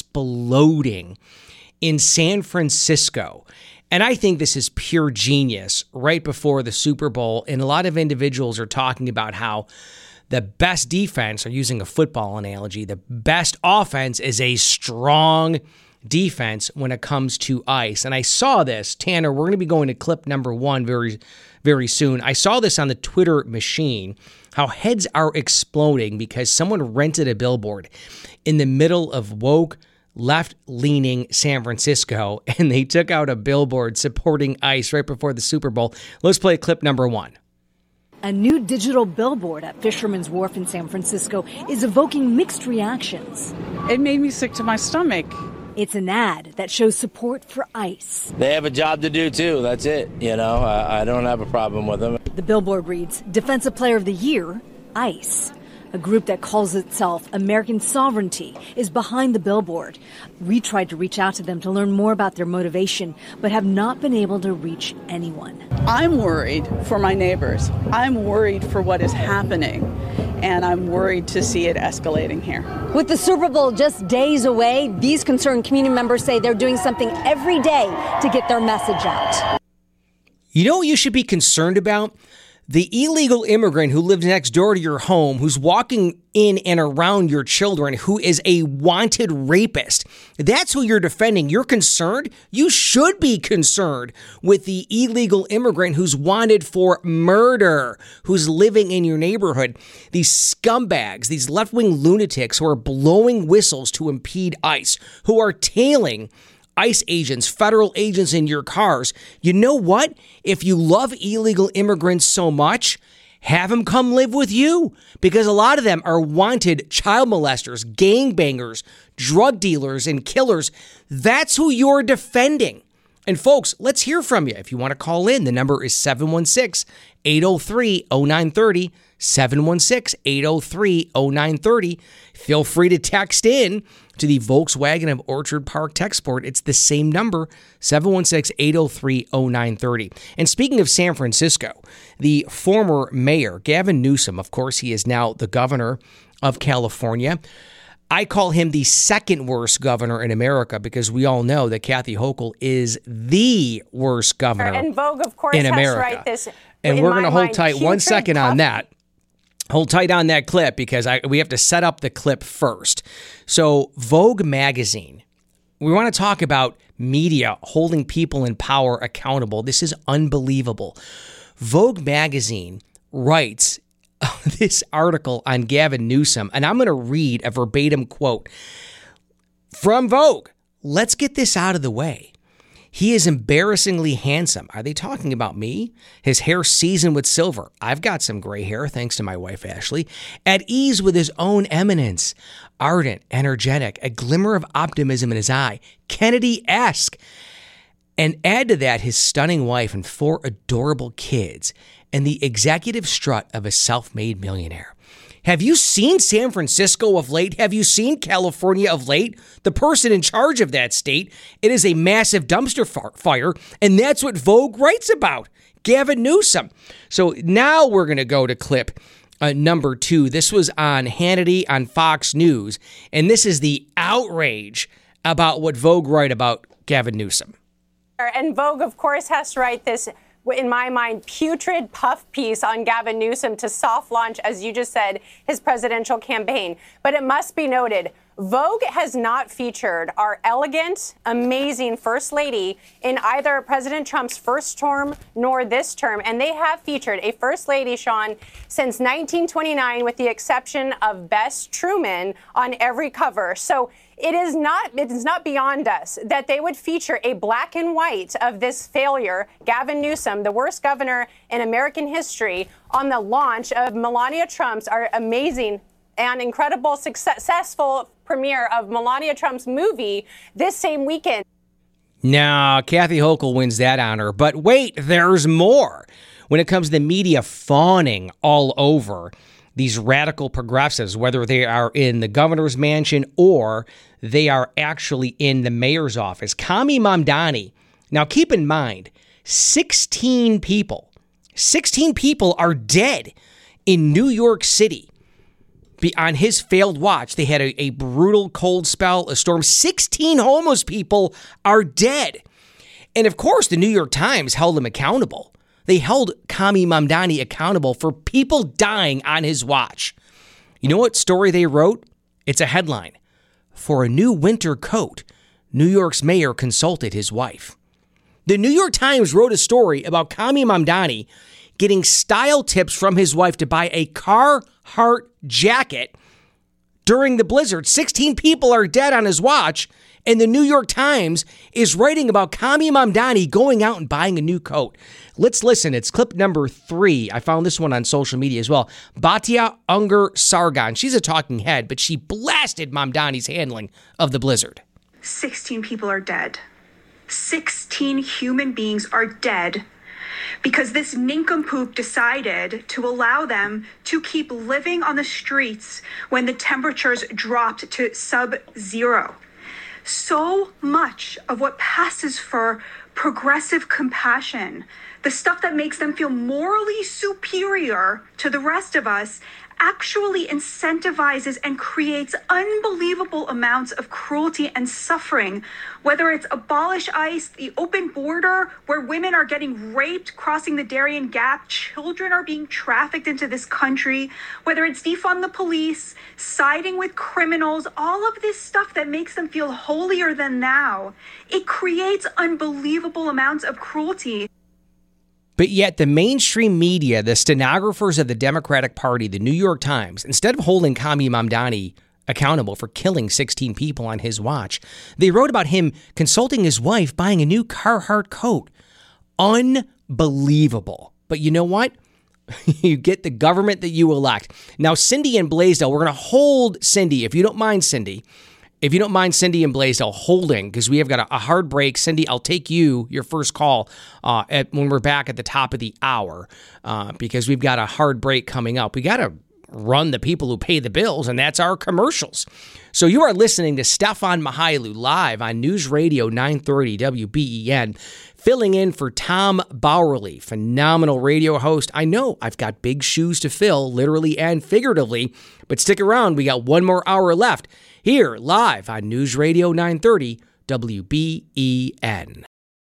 Speaker 6: exploding in San Francisco. And I think this is pure genius right before the Super Bowl. And a lot of individuals are talking about how the best defense, or using a football analogy, the best offense is a strong defense when it comes to ICE. And I saw this, Tanner, we're going to be going to clip number 1 very, very soon. I saw this on the Twitter machine, how heads are exploding because someone rented a billboard in the middle of woke, left-leaning San Francisco, and they took out a billboard supporting ICE right before the Super Bowl. Let's play clip number 1.
Speaker 14: A new digital billboard at Fisherman's Wharf in San Francisco is evoking mixed reactions.
Speaker 15: It made me sick to my stomach.
Speaker 14: It's an ad that shows support for ICE.
Speaker 16: They have a job to do, too. That's it. I don't have a problem with them.
Speaker 14: The billboard reads, Defensive Player of the Year, ICE. A group that calls itself American Sovereignty is behind the billboard. We tried to reach out to them to learn more about their motivation, but have not been able to reach anyone.
Speaker 15: I'm worried for my neighbors. I'm worried for what is happening, and I'm worried to see it escalating here.
Speaker 14: With the Super Bowl just days away, these concerned community members say they're doing something every day to get their message out.
Speaker 6: You know what you should be concerned about? The illegal immigrant who lives next door to your home, who's walking in and around your children, who is a wanted rapist. That's who you're defending. You're concerned? You should be concerned with the illegal immigrant who's wanted for murder, who's living in your neighborhood. These scumbags, these left-wing lunatics who are blowing whistles to impede ICE, who are tailing ICE agents, federal agents in your cars. You know what? If you love illegal immigrants so much, have them come live with you, because a lot of them are wanted child molesters, gangbangers, drug dealers, and killers. That's who you're defending. And folks, let's hear from you. If you want to call in, the number is 716-803-0930, 716-803-0930. Feel free to text in to the Volkswagen of Orchard Park text board. It's the same number, 716-803-0930. And speaking of San Francisco, the former mayor, Gavin Newsom, of course, he is now the governor of California. I call him the second worst governor in America, because we all know that Kathy Hochul is the worst governor
Speaker 17: and Vogue, of course,
Speaker 6: in America.
Speaker 17: Has to write this.
Speaker 6: And we're going to hold tight 1 second on that. Hold tight on that clip, because we have to set up the clip first. So Vogue magazine, we want to talk about media holding people in power accountable. This is unbelievable. Vogue magazine writes this article on Gavin Newsom, and I'm going to read a verbatim quote from Vogue. Let's get this out of the way. He is embarrassingly handsome. Are they talking about me? His hair seasoned with silver. I've got some gray hair, thanks to my wife, Ashley. At ease with his own eminence. Ardent, energetic, a glimmer of optimism in his eye. Kennedy-esque. And add to that his stunning wife and 4 adorable kids, and the executive strut of a self-made millionaire. Have you seen San Francisco of late? Have you seen California of late? The person in charge of that state, it is a massive dumpster fire, and that's what Vogue writes about. Gavin Newsom. So now we're going to go to clip number 2. This was on Hannity on Fox News, and this is the outrage about what Vogue write about Gavin Newsom.
Speaker 17: And Vogue, of course, has to write this, in my mind, putrid puff piece on Gavin Newsom to soft launch, as you just said, his presidential campaign. But it must be noted, Vogue has not featured our elegant, amazing First Lady in either President Trump's first term nor this term. And they have featured a First Lady, Sean, since 1929, with the exception of Bess Truman on every cover. So it is not beyond us that they would feature a black and white of this failure, Gavin Newsom, the worst governor in American history, on the launch of Melania Trump's our amazing and incredible successful premiere of Melania Trump's movie this same weekend.
Speaker 6: Now, Kathy Hochul wins that honor, but wait, there's more. When it comes to the media fawning all over these radical progressives, whether they are in the governor's mansion or they are actually in the mayor's office. Kami Mamdani. Now, keep in mind, 16 people are dead in New York City. On his failed watch, they had a brutal cold spell, a storm. 16 homeless people are dead. And of course, the New York Times held him accountable. They held Kami Mamdani accountable for people dying on his watch. You know what story they wrote? It's a headline. For a new winter coat, New York's mayor consulted his wife. The New York Times wrote a story about Kami Mamdani getting style tips from his wife to buy a Carhartt jacket during the blizzard. 16 people are dead on his watch, and the New York Times is writing about Kami Mamdani going out and buying a new coat. Let's listen. It's clip number 3. I found this one on social media as well. Batya Unger Sargon. She's a talking head, but she blasted Mamdani's handling of the blizzard.
Speaker 18: 16 people are dead. 16 human beings are dead because this nincompoop decided to allow them to keep living on the streets when the temperatures dropped to sub-zero. So much of what passes for progressive compassion, the stuff that makes them feel morally superior to the rest of us, actually incentivizes and creates unbelievable amounts of cruelty and suffering, whether it's abolish ICE, the open border where women are getting raped crossing the Darien Gap, children are being trafficked into this country, whether it's defund the police, siding with criminals, all of this stuff that makes them feel holier than thou. It creates unbelievable amounts of cruelty.
Speaker 6: But yet the mainstream media, the stenographers of the Democratic Party, the New York Times, instead of holding Kami Mamdani accountable for killing 16 people on his watch, they wrote about him consulting his wife buying a new Carhartt coat. Unbelievable. But you know what? You get the government that you elect. Now, Cindy and Blaisdell, we're going to hold Cindy, if you don't mind, Cindy. If you don't mind, Cindy and Blaisdell holding, because we have got a hard break. Cindy, I'll take your first call when we're back at the top of the hour, because we've got a hard break coming up. We got to run the people who pay the bills, and that's our commercials. So you are listening to Stefan Mihailu live on News Radio 930 WBEN, filling in for Tom Bauerle, phenomenal radio host. I know I've got big shoes to fill, literally and figuratively, but stick around. We got one more hour left. Here, live on News Radio 930 WBEN.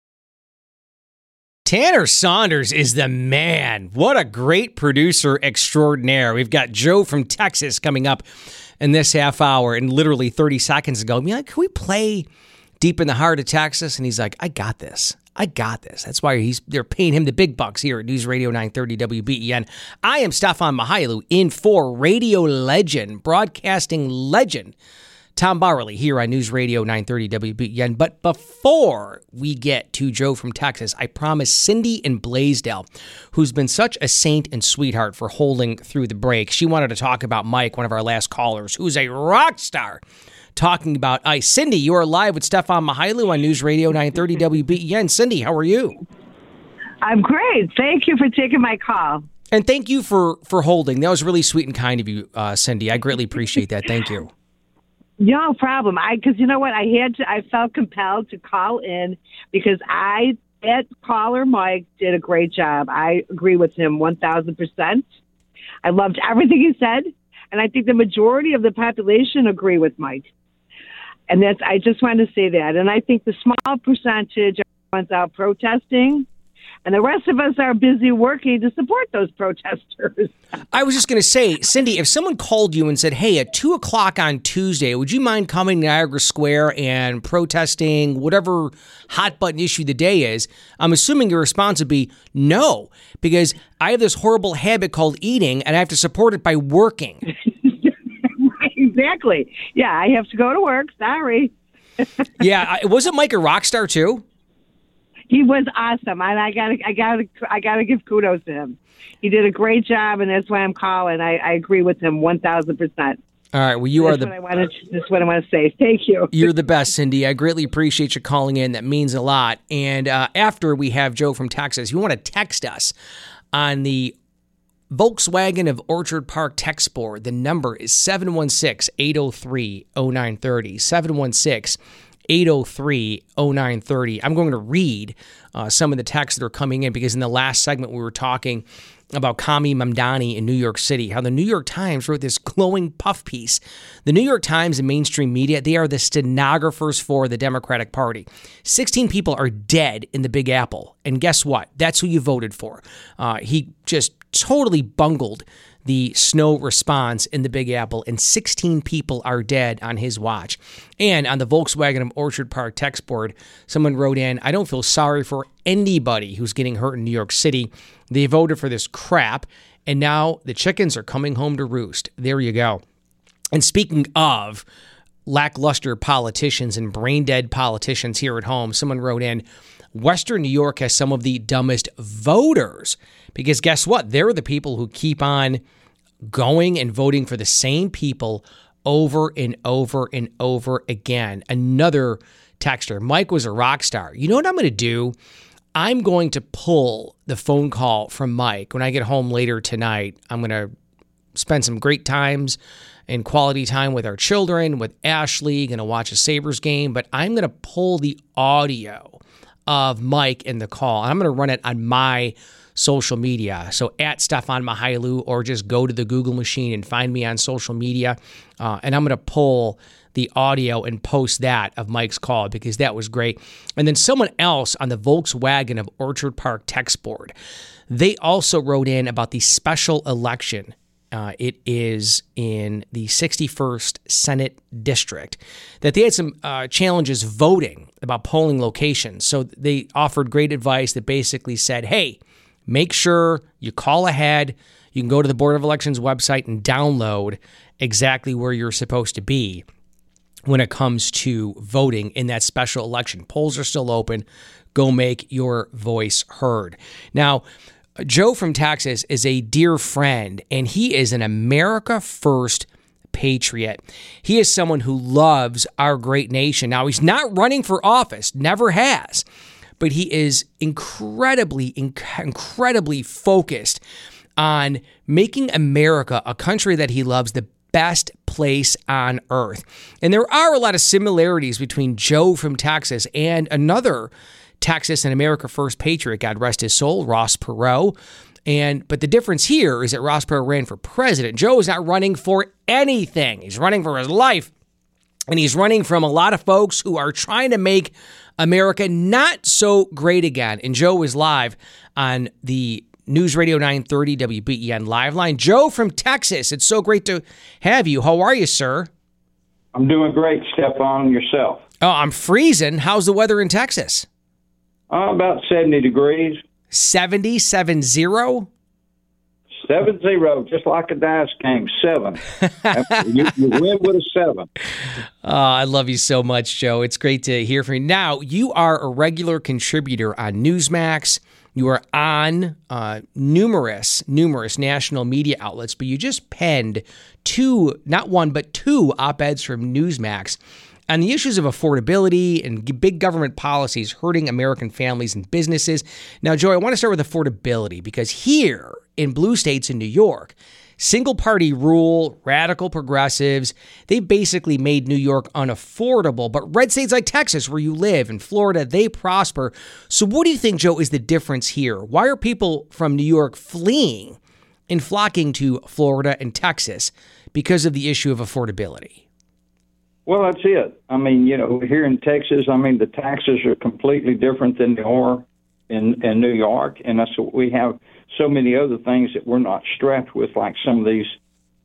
Speaker 6: Tanner Saunders is the man. What a great producer extraordinaire. We've got Joe from Texas coming up in this half hour, and literally 30 seconds ago, I'm like, can we play Deep in the Heart of Texas? And he's like, I got this. That's why they're paying him the big bucks here at News Radio 930 WBEN. I am Stefan Mihailu in for radio legend, broadcasting legend, Tom Bauerle here on News Radio 930 WBEN. But before we get to Joe from Texas, I promise Cindy in Blaisdell, who's been such a saint and sweetheart for holding through the break. She wanted to talk about Mike, one of our last callers, who's a rock star, talking about ice. Cindy, you are live with Stefan Mihailu on News Radio 930 WBEN. Cindy, how are you?
Speaker 19: I'm great. Thank you for taking my call.
Speaker 6: And thank you for holding. That was really sweet and kind of you, Cindy. I greatly appreciate that. Thank you.
Speaker 19: No problem. Because you know what? I felt compelled to call in because that caller, Mike, did a great job. I agree with him 1,000%. I loved everything he said. And I think the majority of the population agree with Mike. And I just wanted to say that. And I think the small percentage are ones out protesting, and the rest of us are busy working to support those protesters.
Speaker 6: I was just going to say, Cindy, if someone called you and said, hey, at 2 o'clock on Tuesday, would you mind coming to Niagara Square and protesting whatever hot button issue the day is? I'm assuming your response would be no, because I have this horrible habit called eating, and I have to support it by working.
Speaker 19: Exactly. Yeah, I have to go to work. Sorry.
Speaker 6: Yeah, wasn't Mike a rock star too?
Speaker 19: He was awesome, and I gotta give kudos to him. He did a great job, and that's why I'm calling. I agree with him 1,000%. All
Speaker 6: right, well, that's
Speaker 19: what I want to say. Thank you.
Speaker 6: You're the best, Cindy. I greatly appreciate you calling in. That means a lot. And after we have Joe from Texas, you want to text us on the Volkswagen of Orchard Park text board. The number is 716-803-0930. 716-803-0930. I'm going to read some of the texts that are coming in because in the last segment we were talking about Kami Mamdani in New York City, how the New York Times wrote this glowing puff piece. The New York Times and mainstream media, they are the stenographers for the Democratic Party. 16 people are dead in the Big Apple. And guess what? That's who you voted for. He just totally bungled the snow response in the Big Apple, and 16 people are dead on his watch. And on the Volkswagen of Orchard Park text board, someone wrote in, I don't feel sorry for anybody who's getting hurt in New York City. They voted for this crap, and now the chickens are coming home to roost. There you go. And speaking of lackluster politicians and brain-dead politicians here at home, someone wrote in, Western New York has some of the dumbest voters. Because guess what? They're the people who keep on going and voting for the same people over and over and over again. Another texter, Mike was a rock star. You know what I'm going to do? I'm going to pull the phone call from Mike when I get home later tonight. I'm going to spend some great times and quality time with our children, with Ashley, going to watch a Sabres game, but I'm going to pull the audio of Mike in the call. And I'm going to run it on my social media. So at Stefan Mihailu, or just go to the Google machine and find me on social media. And I'm going to pull the audio and post that of Mike's call because that was great. And then someone else on the Volkswagen of Orchard Park text board, they also wrote in about the special election. It is in the 61st Senate District, that they had some challenges voting about polling locations. So they offered great advice that basically said, hey, make sure you call ahead. You can go to the Board of Elections website and download exactly where you're supposed to be when it comes to voting in that special election. Polls are still open. Go make your voice heard. Now, Joe from Texas is a dear friend, and he is an America First patriot. He is someone who loves our great nation. Now, he's not running for office, never has, but he is incredibly focused on making America a country that he loves, the best place on earth. And there are a lot of similarities between Joe from Texas and another Texas and America First patriot, God rest his soul, Ross Perot. But the difference here is that Ross Perot ran for president. Joe is not running for anything. He's running for his life. And he's running from a lot of folks who are trying to make America not so great again. And Joe is live on the News Radio 930 WBEN Live Line. Joe from Texas, it's so great to have you. How are you, sir?
Speaker 20: I'm doing great, Stefan. Yourself?
Speaker 6: Oh, I'm freezing. How's the weather in Texas?
Speaker 20: About 70 degrees.
Speaker 6: 70? 7-0?
Speaker 20: 7-0, just like a dice game. 7. you win with a 7.
Speaker 6: I love you so much, Joe. It's great to hear from you. Now, you are a regular contributor on Newsmax. You are on numerous national media outlets, but you just penned 2, not 1, but 2 op-eds from Newsmax on the issues of affordability and big government policies hurting American families and businesses. Now, Joe, I want to start with affordability because here in blue states in New York, single-party rule, radical progressives, they basically made New York unaffordable. But red states like Texas, where you live, and Florida, they prosper. So what do you think, Joe, is the difference here? Why are people from New York fleeing and flocking to Florida and Texas because of the issue of affordability?
Speaker 20: Well, that's it. I mean, here in Texas, the taxes are completely different than they are in New York. And that's what we have so many other things that we're not strapped with like some of these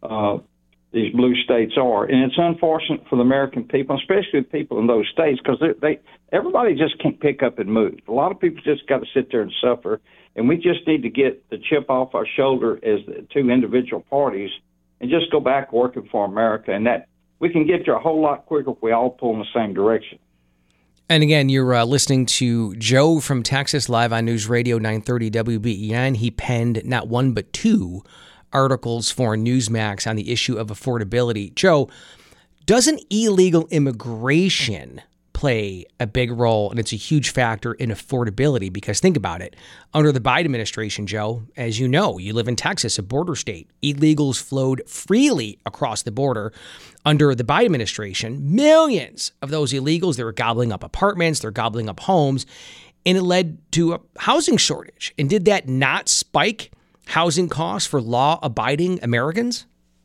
Speaker 20: blue states are. And it's unfortunate for the American people, especially the people in those states, because everybody just can't pick up and move. A lot of people just got to sit there and suffer. And we just need to get the chip off our shoulder as the two individual parties and just go back working for America. And that we can get there a whole lot quicker if we all pull in the same direction.
Speaker 6: And again, you're listening to Joe from Texas, live on News Radio 930 WBEN. He penned not one but two articles for Newsmax on the issue of affordability. Joe, doesn't illegal immigration play a big role, and it's a huge factor in affordability? Because think about it. Under the Biden administration, Joe, as you know, you live in Texas, a border state. Illegals flowed freely across the border. Under the Biden administration, millions of those illegals, they were gobbling up apartments, they're gobbling up homes, and it led to a housing shortage. And did that not spike housing costs for law-abiding Americans?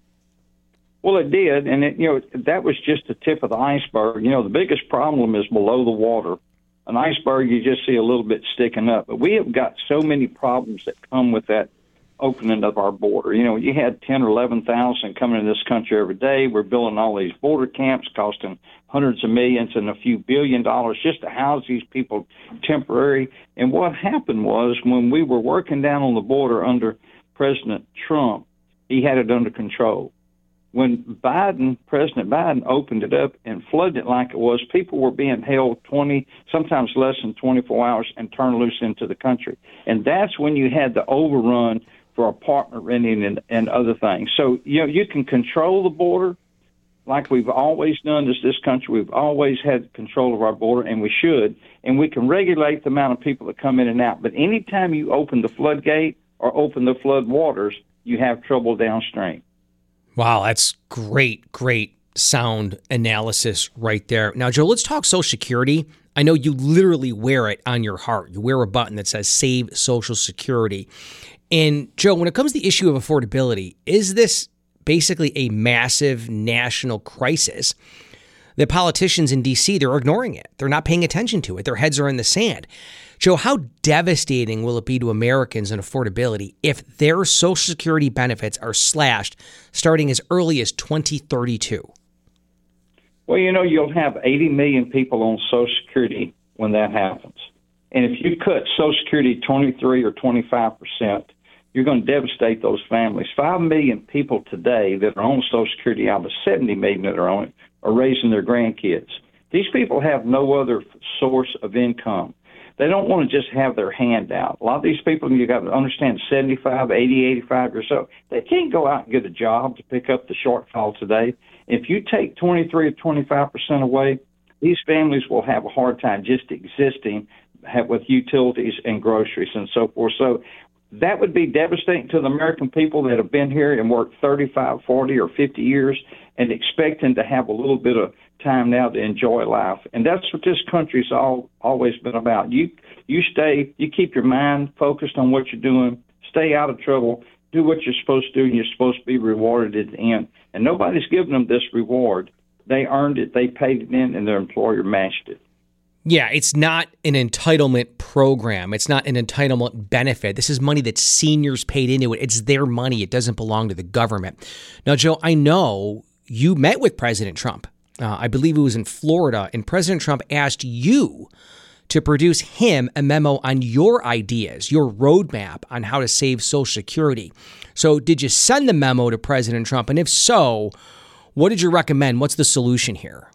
Speaker 20: Well, it did, and that was just the tip of the iceberg. The biggest problem is below the water. An iceberg, you just see a little bit sticking up. But we have got so many problems that come with that opening of our border. You had 10 or 11,000 coming in this country every day. We're building all these border camps costing hundreds of millions and a few $1 billion just to house these people temporary. And what happened was when we were working down on the border under President Trump, he had it under control. When President Biden opened it up and flooded it like it was, people were being held 20, sometimes less than 24 hours and turned loose into the country. And that's when you had the overrun for apartment renting and other things. So, you can control the border like we've always done this country. We've always had control of our border, and we should. And we can regulate the amount of people that come in and out. But anytime you open the floodgate or open the flood waters, you have trouble downstream.
Speaker 6: Wow, that's great sound analysis right there. Now, Joe, let's talk Social Security. I know you literally wear it on your heart. You wear a button that says Save Social Security. And, Joe, when it comes to the issue of affordability, is this basically a massive national crisis? The politicians in D.C., they're ignoring it. They're not paying attention to it. Their heads are in the sand. Joe, how devastating will it be to Americans in affordability if their Social Security benefits are slashed starting as early as 2032?
Speaker 20: Well, you'll have 80 million people on Social Security when that happens. And if you cut Social Security 23 or 25%, you're going to devastate those families. 5 million people today that are on Social Security out of the 70 million that are on it are raising their grandkids. These people have no other source of income. They don't want to just have their hand out. A lot of these people, you got to understand, 75, 80, 85 years old, they can't go out and get a job to pick up the shortfall today. If you take 23 or 25% away, these families will have a hard time just existing with utilities and groceries and so forth. So that would be devastating to the American people that have been here and worked 35, 40, or 50 years and expecting to have a little bit of time now to enjoy life. And that's what this country's always been about. You keep your mind focused on what you're doing, stay out of trouble, do what you're supposed to do, and you're supposed to be rewarded at the end. And nobody's giving them this reward. They earned it, they paid it in, and their employer matched it.
Speaker 6: Yeah, it's not an entitlement program. It's not an entitlement benefit. This is money that seniors paid into it. It's their money. It doesn't belong to the government. Now, Joe, I know you met with President Trump. I believe it was in Florida, and President Trump asked you to produce him a memo on your ideas, your roadmap on how to save Social Security. So did you send the memo to President Trump? And if so, what did you recommend? What's the solution here?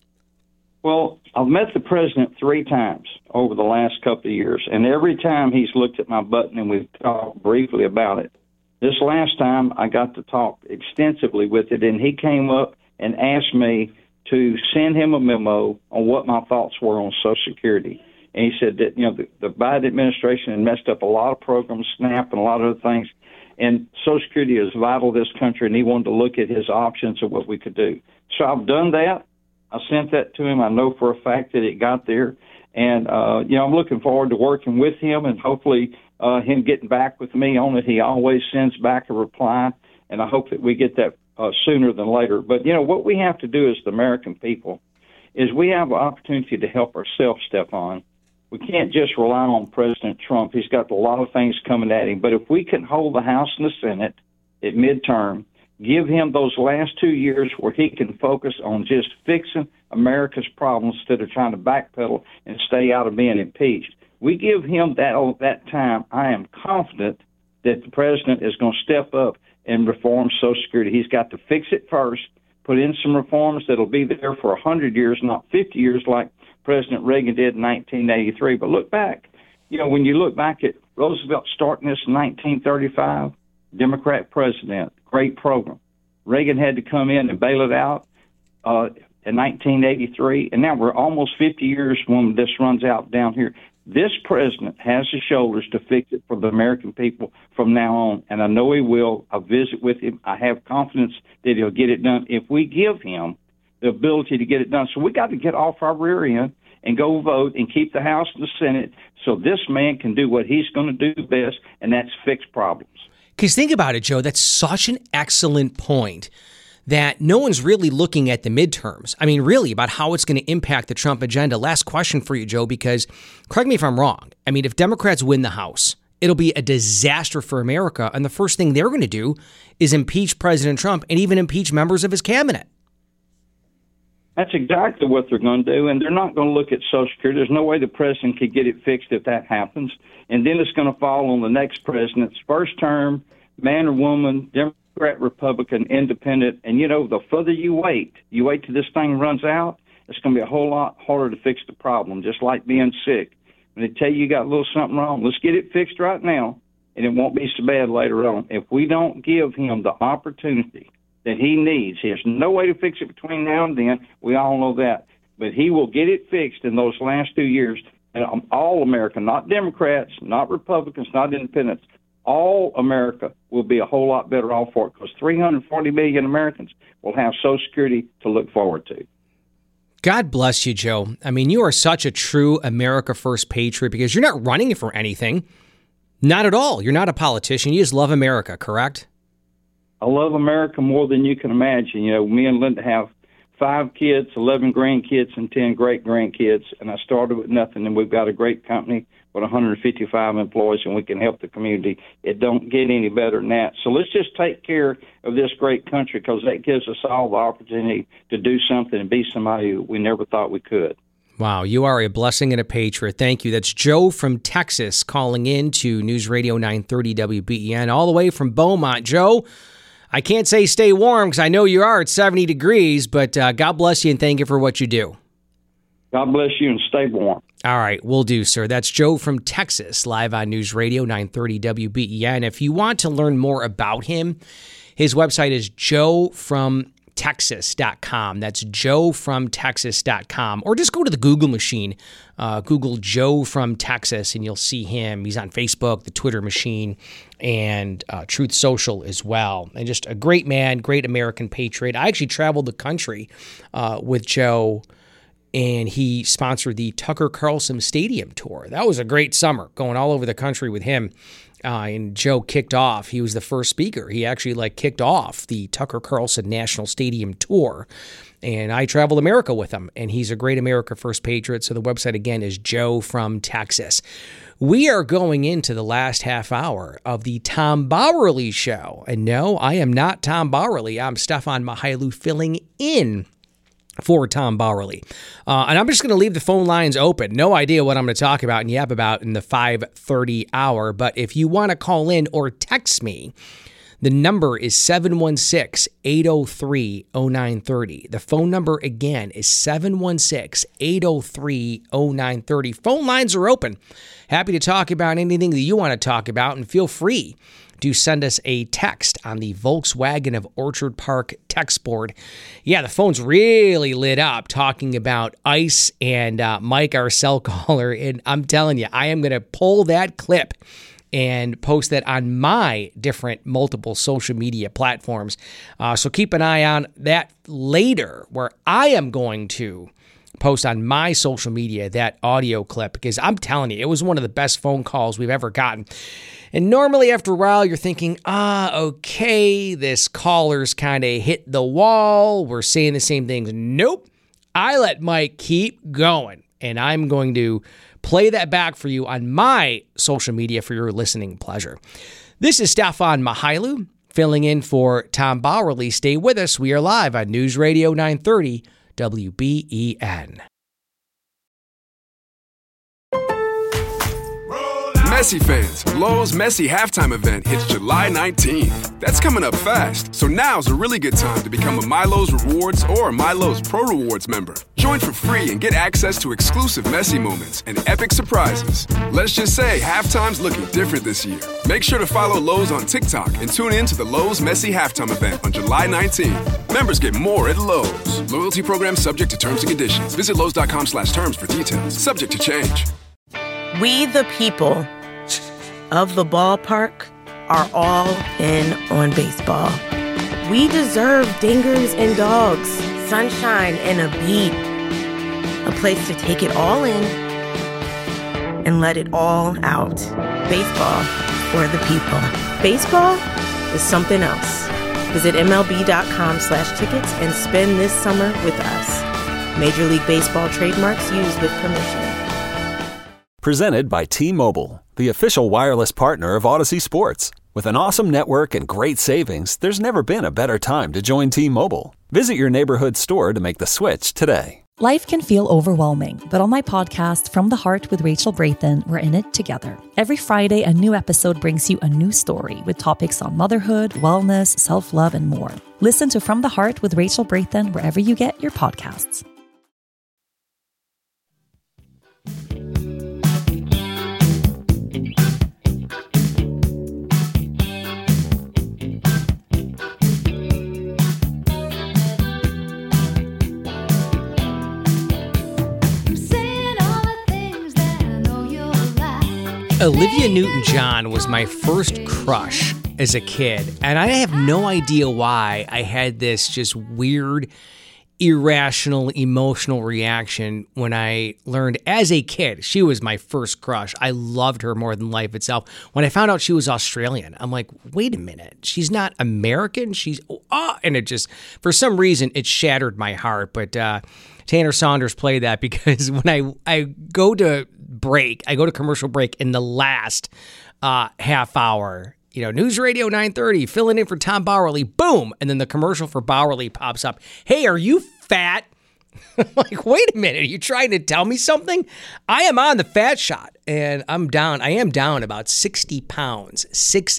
Speaker 20: Well, I've met the president 3 times over the last couple of years, and every time he's looked at my button and we've talked briefly about it. This last time I got to talk extensively with it, and he came up and asked me to send him a memo on what my thoughts were on Social Security. And he said that, the Biden administration had messed up a lot of programs, SNAP and a lot of other things, and Social Security is vital to this country, and he wanted to look at his options of what we could do. So I've done that. I sent that to him. I know for a fact that it got there. And, I'm looking forward to working with him and hopefully him getting back with me on it. He always sends back a reply, and I hope that we get that sooner than later. But, what we have to do as the American people is we have an opportunity to help ourselves, Stefan. We can't just rely on President Trump. He's got a lot of things coming at him. But if we can hold the House and the Senate at midterm, give him those last 2 years where he can focus on just fixing America's problems instead of trying to backpedal and stay out of being impeached. We give him that time. I am confident that the president is going to step up and reform Social Security. He's got to fix it first, put in some reforms that'll be there for 100 years, not 50 years like President Reagan did in 1983. But look back, when you look back at Roosevelt starting this in 1935, Democrat president, great program. Reagan had to come in and bail it out in 1983, and now we're almost 50 years when this runs out down here. This president has the shoulders to fix it for the American people from now on, and I know he will. I'll visit with him. I have confidence that he'll get it done if we give him the ability to get it done. So we got to get off our rear end and go vote and keep the House and the Senate so this man can do what he's going to do best, and that's fix problems.
Speaker 6: Because think about it, Joe, that's such an excellent point that no one's really looking at the midterms. I mean, really, about how it's going to impact the Trump agenda. Last question for you, Joe, because correct me if I'm wrong. I mean, if Democrats win the House, it'll be a disaster for America. And the first thing they're going to do is impeach President Trump and even impeach members of his cabinet.
Speaker 20: That's exactly what they're going to do, and they're not going to look at Social Security. There's no way the president could get it fixed if that happens. And then it's going to fall on the next president's first term, man or woman, Democrat, Republican, independent. And, the further you wait till this thing runs out, it's going to be a whole lot harder to fix the problem, just like being sick. When they tell you got a little something wrong, let's get it fixed right now, and it won't be so bad later on. If we don't give him the opportunity that he needs. He has no way to fix it between now and then. We all know that. But he will get it fixed in those last 2 years. And all America, not Democrats, not Republicans, not independents, all America will be a whole lot better off for it because 340 million Americans will have Social Security to look forward to.
Speaker 6: God bless you, Joe. I mean, you are such a true America First patriot because you're not running for anything. Not at all. You're not a politician. You just love America, correct?
Speaker 20: I love America more than you can imagine. Me and Linda have 5 kids, 11 grandkids, and 10 great-grandkids, and I started with nothing, and we've got a great company with 155 employees, and we can help the community. It don't get any better than that. So let's just take care of this great country because that gives us all the opportunity to do something and be somebody we never thought we could.
Speaker 6: Wow, you are a blessing and a patriot. Thank you. That's Joe from Texas calling in to News Radio 930 WBEN all the way from Beaumont. Joe, I can't say stay warm because I know you are at 70 degrees, but God bless you and thank you for what you do.
Speaker 20: God bless you and stay warm.
Speaker 6: All right, will do, sir. That's Joe from Texas, live on News Radio 930 WBEN. If you want to learn more about him, his website is joefromtexas.com. That's joefromtexas.com. Or just go to the Google machine. Google Joe from Texas, and you'll see him. He's on Facebook, the Twitter machine, and Truth Social as well. And just a great man, great American patriot. I actually traveled the country with Joe, and he sponsored the Tucker Carlson Stadium tour. That was a great summer, going all over the country with him. And Joe kicked off. He was the first speaker. He actually kicked off the Tucker Carlson National Stadium tour. And I traveled America with him. And he's a great America First patriot. So the website again is Joe from Texas. We are going into the last half hour of the Tom Bauerle Show. And no, I am not Tom Bauerle. I'm Stefan Mihailu filling in for Tom Bauerle. And I'm just going to leave the phone lines open. No idea what I'm going to talk about and yap about in the 5:30 hour. But if you want to call in or text me, The number is 716-803-0930. The phone number again is 716-803-0930. Phone lines are open. Happy to talk about anything that you want to talk about, and feel free to send us a text on the Volkswagen of Orchard Park text board. Yeah, the phone's really lit up talking about ICE and Mike, our cell caller, and I'm telling you, I am going to pull that clip and post that on my different multiple social media platforms. So keep an eye on that later, where I am going to post on my social media that audio clip, because I'm telling you, it was one of the best phone calls we've ever gotten. And normally after a while, you're thinking, okay, this caller's kind of hit the wall. We're saying the same things. Nope. I let Mike keep going, and I'm going to play that back for you on my social media for your listening pleasure. This is Stefan Mihailu filling in for Tom Bowerly. Stay with us. We are live on News Radio 930 WBEN.
Speaker 1: Messi fans, Lowe's Messi halftime event hits July 19th. That's coming up fast, so now's a really good time to become a MyLowe's Rewards or MyLowe's Pro Rewards member. Join for free and get access to exclusive Messi moments and epic surprises. Let's just say halftime's looking different this year. Make sure to follow Lowe's on TikTok and tune in to the Lowe's Messi halftime event on July 19th. Members get more at Lowe's. Loyalty program subject to terms and conditions. Visit Lowe's.com/terms for details. Subject to change.
Speaker 21: We the people of the ballpark are all in on baseball. We deserve dingers and dogs, sunshine and a beat, a place to take it all in and let it all out. Baseball for the people. Baseball is something else. Visit MLB.com/tickets and spend this summer with us. Major League Baseball trademarks used with permission.
Speaker 3: Presented by T-Mobile, the official wireless partner of Odyssey Sports. With an awesome network and great savings, there's never been a better time to join T-Mobile. Visit your neighborhood store to make the switch today.
Speaker 22: Life can feel overwhelming, but on my podcast, From the Heart with Rachel Brathen, we're in it together. Every Friday, a new episode brings you a new story with topics on motherhood, wellness, self-love, and more. Listen to From the Heart with Rachel Brathen wherever you get your podcasts.
Speaker 6: Olivia Newton-John was my first crush as a kid, and I have no idea why I had this just weird, irrational, emotional reaction when I learned as a kid she was my first crush. I loved her more than life itself. When I found out she was Australian, I'm like, wait a minute, she's not American? And it just, for some reason, it shattered my heart. But Tanner Saunders played that because when I go to commercial break in the last half hour, News Radio 930, filling in for Tom Bowerly, boom, and then the commercial for Bowerly pops up. Hey, are you fat? I'm like, wait a minute, are you trying to tell me something? I am on the fat shot, and I am down about 60 pounds, 60,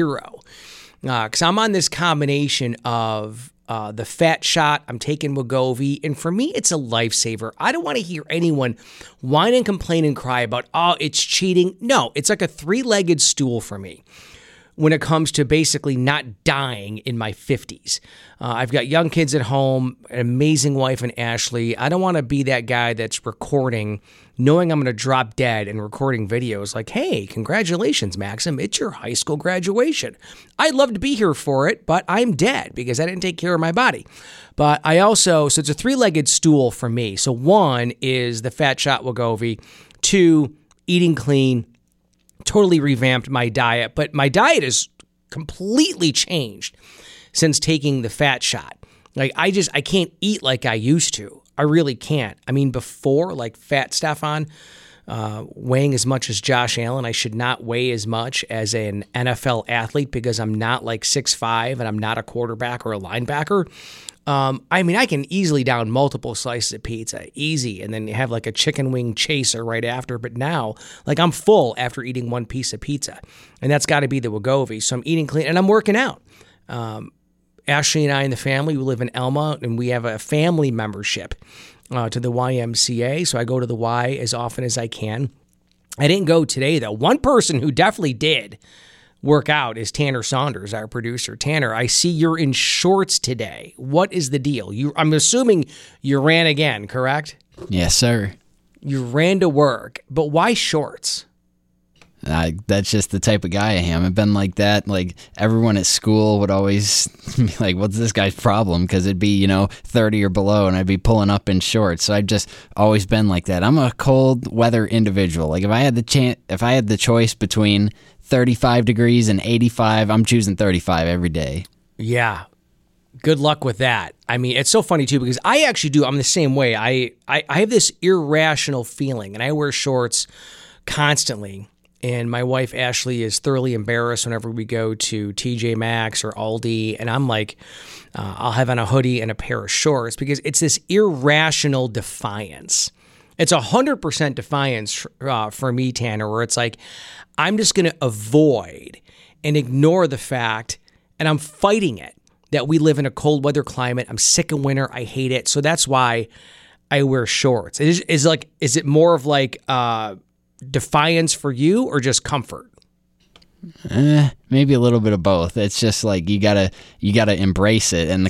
Speaker 6: because I'm on this combination of the fat shot, I'm taking Wegovy, and for me, it's a lifesaver. I don't want to hear anyone whine and complain and cry about, it's cheating. No, it's like a three-legged stool for me when it comes to basically not dying in my 50s. I've got young kids at home, an amazing wife in Ashley. I don't want to be that guy that's recording, knowing I'm going to drop dead and recording videos like, hey, congratulations, Maxim, it's your high school graduation. I'd love to be here for it, but I'm dead because I didn't take care of my body. But so it's a three-legged stool for me. So one is the fat shot Wegovy, two, eating clean, totally revamped my diet, but my diet has completely changed since taking the fat shot. Like I can't eat like I used to. I really can't. I mean, before, like fat Stefan, weighing as much as Josh Allen, I should not weigh as much as an NFL athlete because I'm not like 6'5" and I'm not a quarterback or a linebacker. I mean, I can easily down multiple slices of pizza, easy, and then have like a chicken wing chaser right after. But now, like, I'm full after eating one piece of pizza, and that's got to be the Wegovy. So I'm eating clean, and I'm working out. Ashley and I and the family, we live in Elma, and we have a family membership to the YMCA, so I go to the Y as often as I can. I didn't go today, though. One person who definitely did work out is Tanner Saunders, our producer. Tanner, I see you're in shorts today. What is the deal? I'm assuming you ran again, correct?
Speaker 4: Yes, sir.
Speaker 6: You ran to work, but why shorts?
Speaker 4: That's just the type of guy I am. I've been like that. Like, everyone at school would always be like, what's this guy's problem? Because it'd be, 30 or below, and I'd be pulling up in shorts. So I've just always been like that. I'm a cold weather individual. Like, if I had the choice between 35 degrees and 85, I'm choosing 35 every day.
Speaker 6: Yeah. Good luck with that. I mean, it's so funny, too, because I actually do. I'm the same way. I have this irrational feeling, and I wear shorts constantly. And my wife, Ashley, is thoroughly embarrassed whenever we go to TJ Maxx or Aldi. And I'm like, I'll have on a hoodie and a pair of shorts because it's this irrational defiance. It's 100% defiance for me, Tanner, where it's like, I'm just going to avoid and ignore the fact, and I'm fighting it, that we live in a cold weather climate. I'm sick of winter. I hate it. So that's why I wear shorts. Is it more of like defiance for you or just comfort?
Speaker 4: Maybe a little bit of both. It's just like you gotta embrace it, and the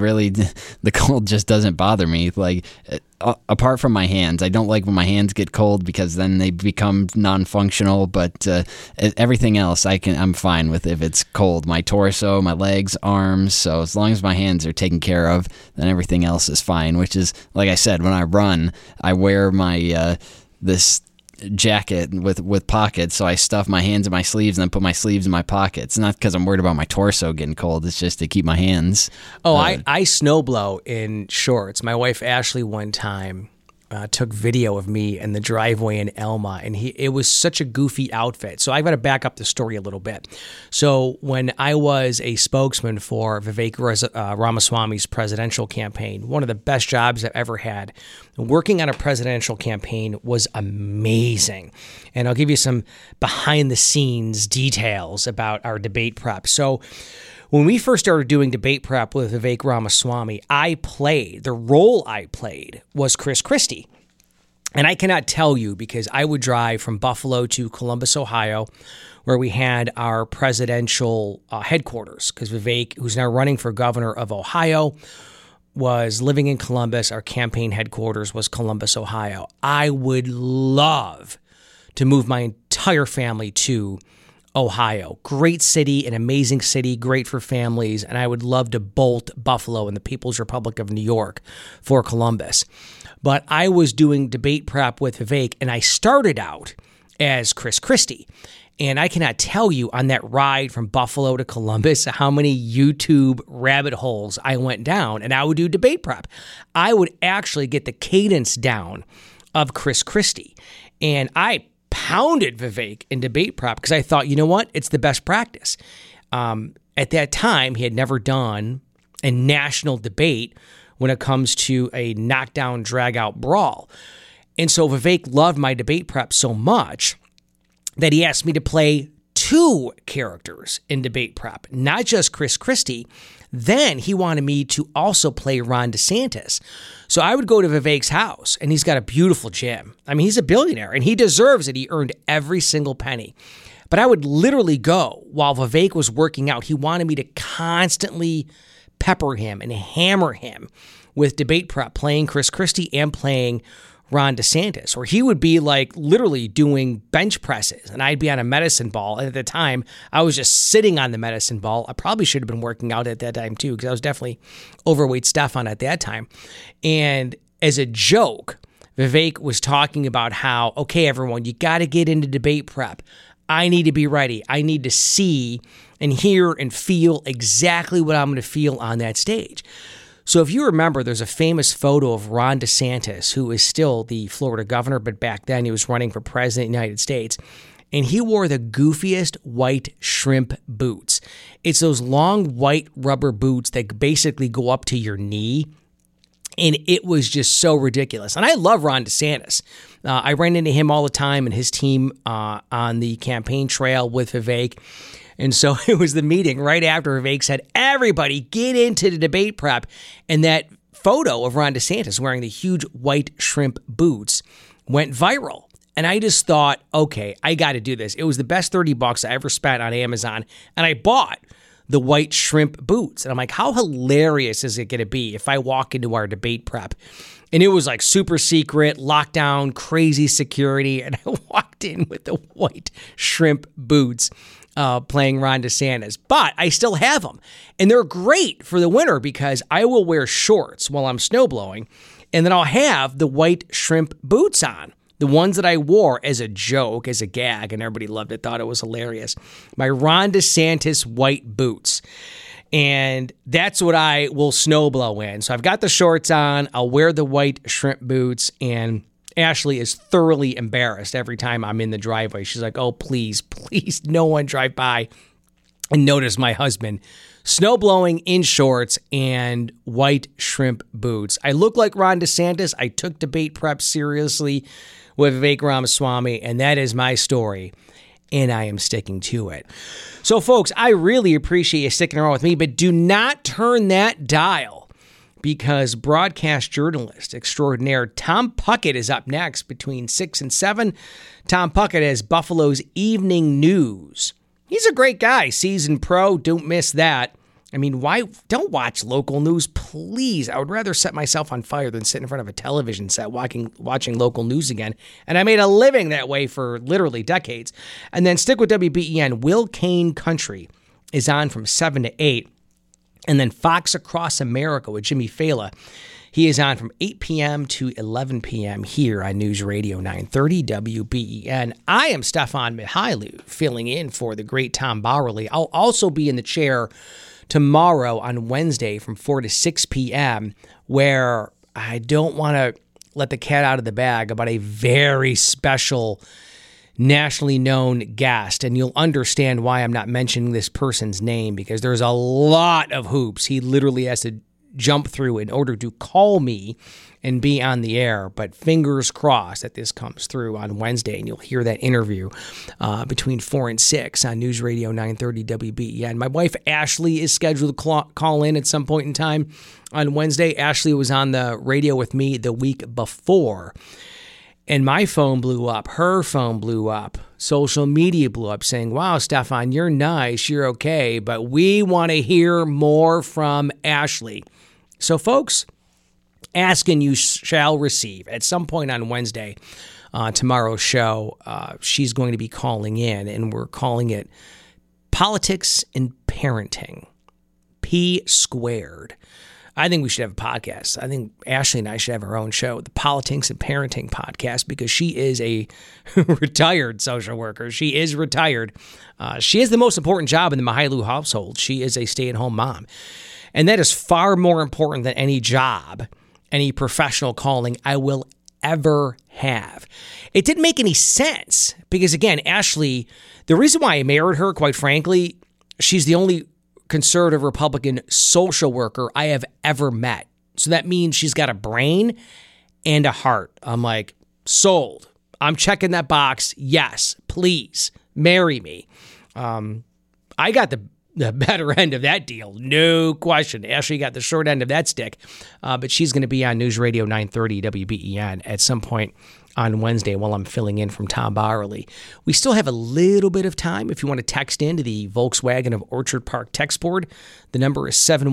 Speaker 4: cold just doesn't bother me. Like, apart from my hands, I don't like when my hands get cold because then they become non-functional. But everything else, I'm fine with if it's cold. My torso, my legs, arms. So as long as my hands are taken care of, then everything else is fine. Which is, like I said, when I run, I wear my this jacket with pockets, so I stuff my hands in my sleeves and then put my sleeves in my pockets. Not because I'm worried about my torso getting cold, it's just to keep my hands.
Speaker 6: I snowblow in shorts. My wife Ashley one time took video of me in the driveway in Elma, and it was such a goofy outfit. So I've got to back up the story a little bit. So when I was a spokesman for Vivek Ramaswamy's presidential campaign, one of the best jobs I've ever had, working on a presidential campaign was amazing. And I'll give you some behind-the-scenes details about our debate prep. So when we first started doing debate prep with Vivek Ramaswamy, the role I played was Chris Christie. And I cannot tell you because I would drive from Buffalo to Columbus, Ohio, where we had our presidential headquarters, because Vivek, who's now running for governor of Ohio, was living in Columbus. Our campaign headquarters was Columbus, Ohio. I would love to move my entire family to Ohio. Great city, an amazing city, great for families, and I would love to bolt Buffalo and the People's Republic of New York for Columbus. But I was doing debate prep with Vivek, and I started out as Chris Christie. And I cannot tell you on that ride from Buffalo to Columbus how many YouTube rabbit holes I went down, and I would do debate prep. I would actually get the cadence down of Chris Christie, and I pounded Vivek in debate prep because I thought, you know what? It's the best practice. At that time, he had never done a national debate when it comes to a knockdown, drag-out brawl. And so Vivek loved my debate prep so much that he asked me to play two characters in debate prep, not just Chris Christie. Then he wanted me to also play Ron DeSantis. So I would go to Vivek's house, and he's got a beautiful gym. I mean, he's a billionaire, and he deserves it. He earned every single penny. But I would literally go while Vivek was working out. He wanted me to constantly pepper him and hammer him with debate prep, playing Chris Christie and playing Ron DeSantis, where he would be like literally doing bench presses and I'd be on a medicine ball. And at the time, I was just sitting on the medicine ball. I probably should have been working out at that time too, because I was definitely overweight Stefan at that time. And as a joke, Vivek was talking about how, okay, everyone, you got to get into debate prep. I need to be ready. I need to see and hear and feel exactly what I'm going to feel on that stage. So if you remember, there's a famous photo of Ron DeSantis, who is still the Florida governor, but back then he was running for president of the United States. and he wore the goofiest white shrimp boots. It's those long white rubber boots that basically go up to your knee. And it was just so ridiculous. And I love Ron DeSantis. I ran into him all the time and his team on the campaign trail with Vivek. And so it was the meeting right after Vivek said, everybody get into the debate prep. And that photo of Ron DeSantis wearing the huge white shrimp boots went viral. And I just thought, okay, I got to do this. It was the best $30 I ever spent on Amazon. And I bought the white shrimp boots. And I'm like, how hilarious is it going to be if I walk into our debate prep? And it was like super secret, lockdown, crazy security. And I walked in with the white shrimp boots playing Ron DeSantis. But I still have them. And they're great for the winter because I will wear shorts while I'm snowblowing. And then I'll have the white shrimp boots on. The ones that I wore as a joke, as a gag, and everybody loved it, thought it was hilarious. My Ron DeSantis white boots. And that's what I will snowblow in. So I've got the shorts on. I'll wear the white shrimp boots. And Ashley is thoroughly embarrassed every time I'm in the driveway. She's like, oh, please, please, no one drive by and notice my husband snowblowing in shorts and white shrimp boots. I look like Ron DeSantis. I took debate prep seriously with Vivek Ramaswamy, and that is my story, and I am sticking to it. So, folks, I really appreciate you sticking around with me, but do not turn that dial because broadcast journalist extraordinaire Tom Puckett is up next between 6 and 7. Tom Puckett has Buffalo's Evening News. He's a great guy, seasoned pro. Don't miss that. I mean, why don't watch local news, please? I would rather set myself on fire than sit in front of a television set watching local news again. And I made a living that way for literally decades. And then stick with WBEN. Will Kane Country is on from 7 to 8. And then Fox Across America with Jimmy Fela. He is on from 8 p.m. to 11 p.m. here on News Radio 930 WBEN. I am Stefan Mihailou, filling in for the great Tom Bauerle. I'll also be in the chair tomorrow on Wednesday from 4 to 6 p.m., where I don't want to let the cat out of the bag about a very special nationally known guest. And you'll understand why I'm not mentioning this person's name, because there's a lot of hoops he literally has to jump through in order to call me and be on the air. But fingers crossed that this comes through on Wednesday, and you'll hear that interview between 4 and 6 on News Radio 930 WBEN. My wife Ashley is scheduled to call in at some point in time on Wednesday. Ashley was on the radio with me the week before, and my phone blew up. Her phone blew up. Social media blew up saying, wow, Stefan, you're nice, you're okay, but we want to hear more from Ashley. So, folks, ask and you shall receive. At some point on Wednesday, tomorrow's show, she's going to be calling in, and we're calling it Politics and Parenting, P Squared. I think we should have a podcast. I think Ashley and I should have our own show, the Politics and Parenting Podcast, because she is a retired social worker. She is retired. She has the most important job in the Mihailou household. She is a stay-at-home mom. And that is far more important than any job, any professional calling I will ever have. It didn't make any sense because, again, Ashley, the reason why I married her, quite frankly, she's the only conservative Republican social worker I have ever met. So that means she's got a brain and a heart. I'm like, sold. I'm checking that box. Yes, please marry me. I got the better end of that deal. No question. Ashley got the short end of that stick. But she's going to be on News Radio 930 WBEN at some point on Wednesday while I'm filling in from Tom Bauerle. We still have a little bit of time if you want to text into the Volkswagen of Orchard Park text board. The number is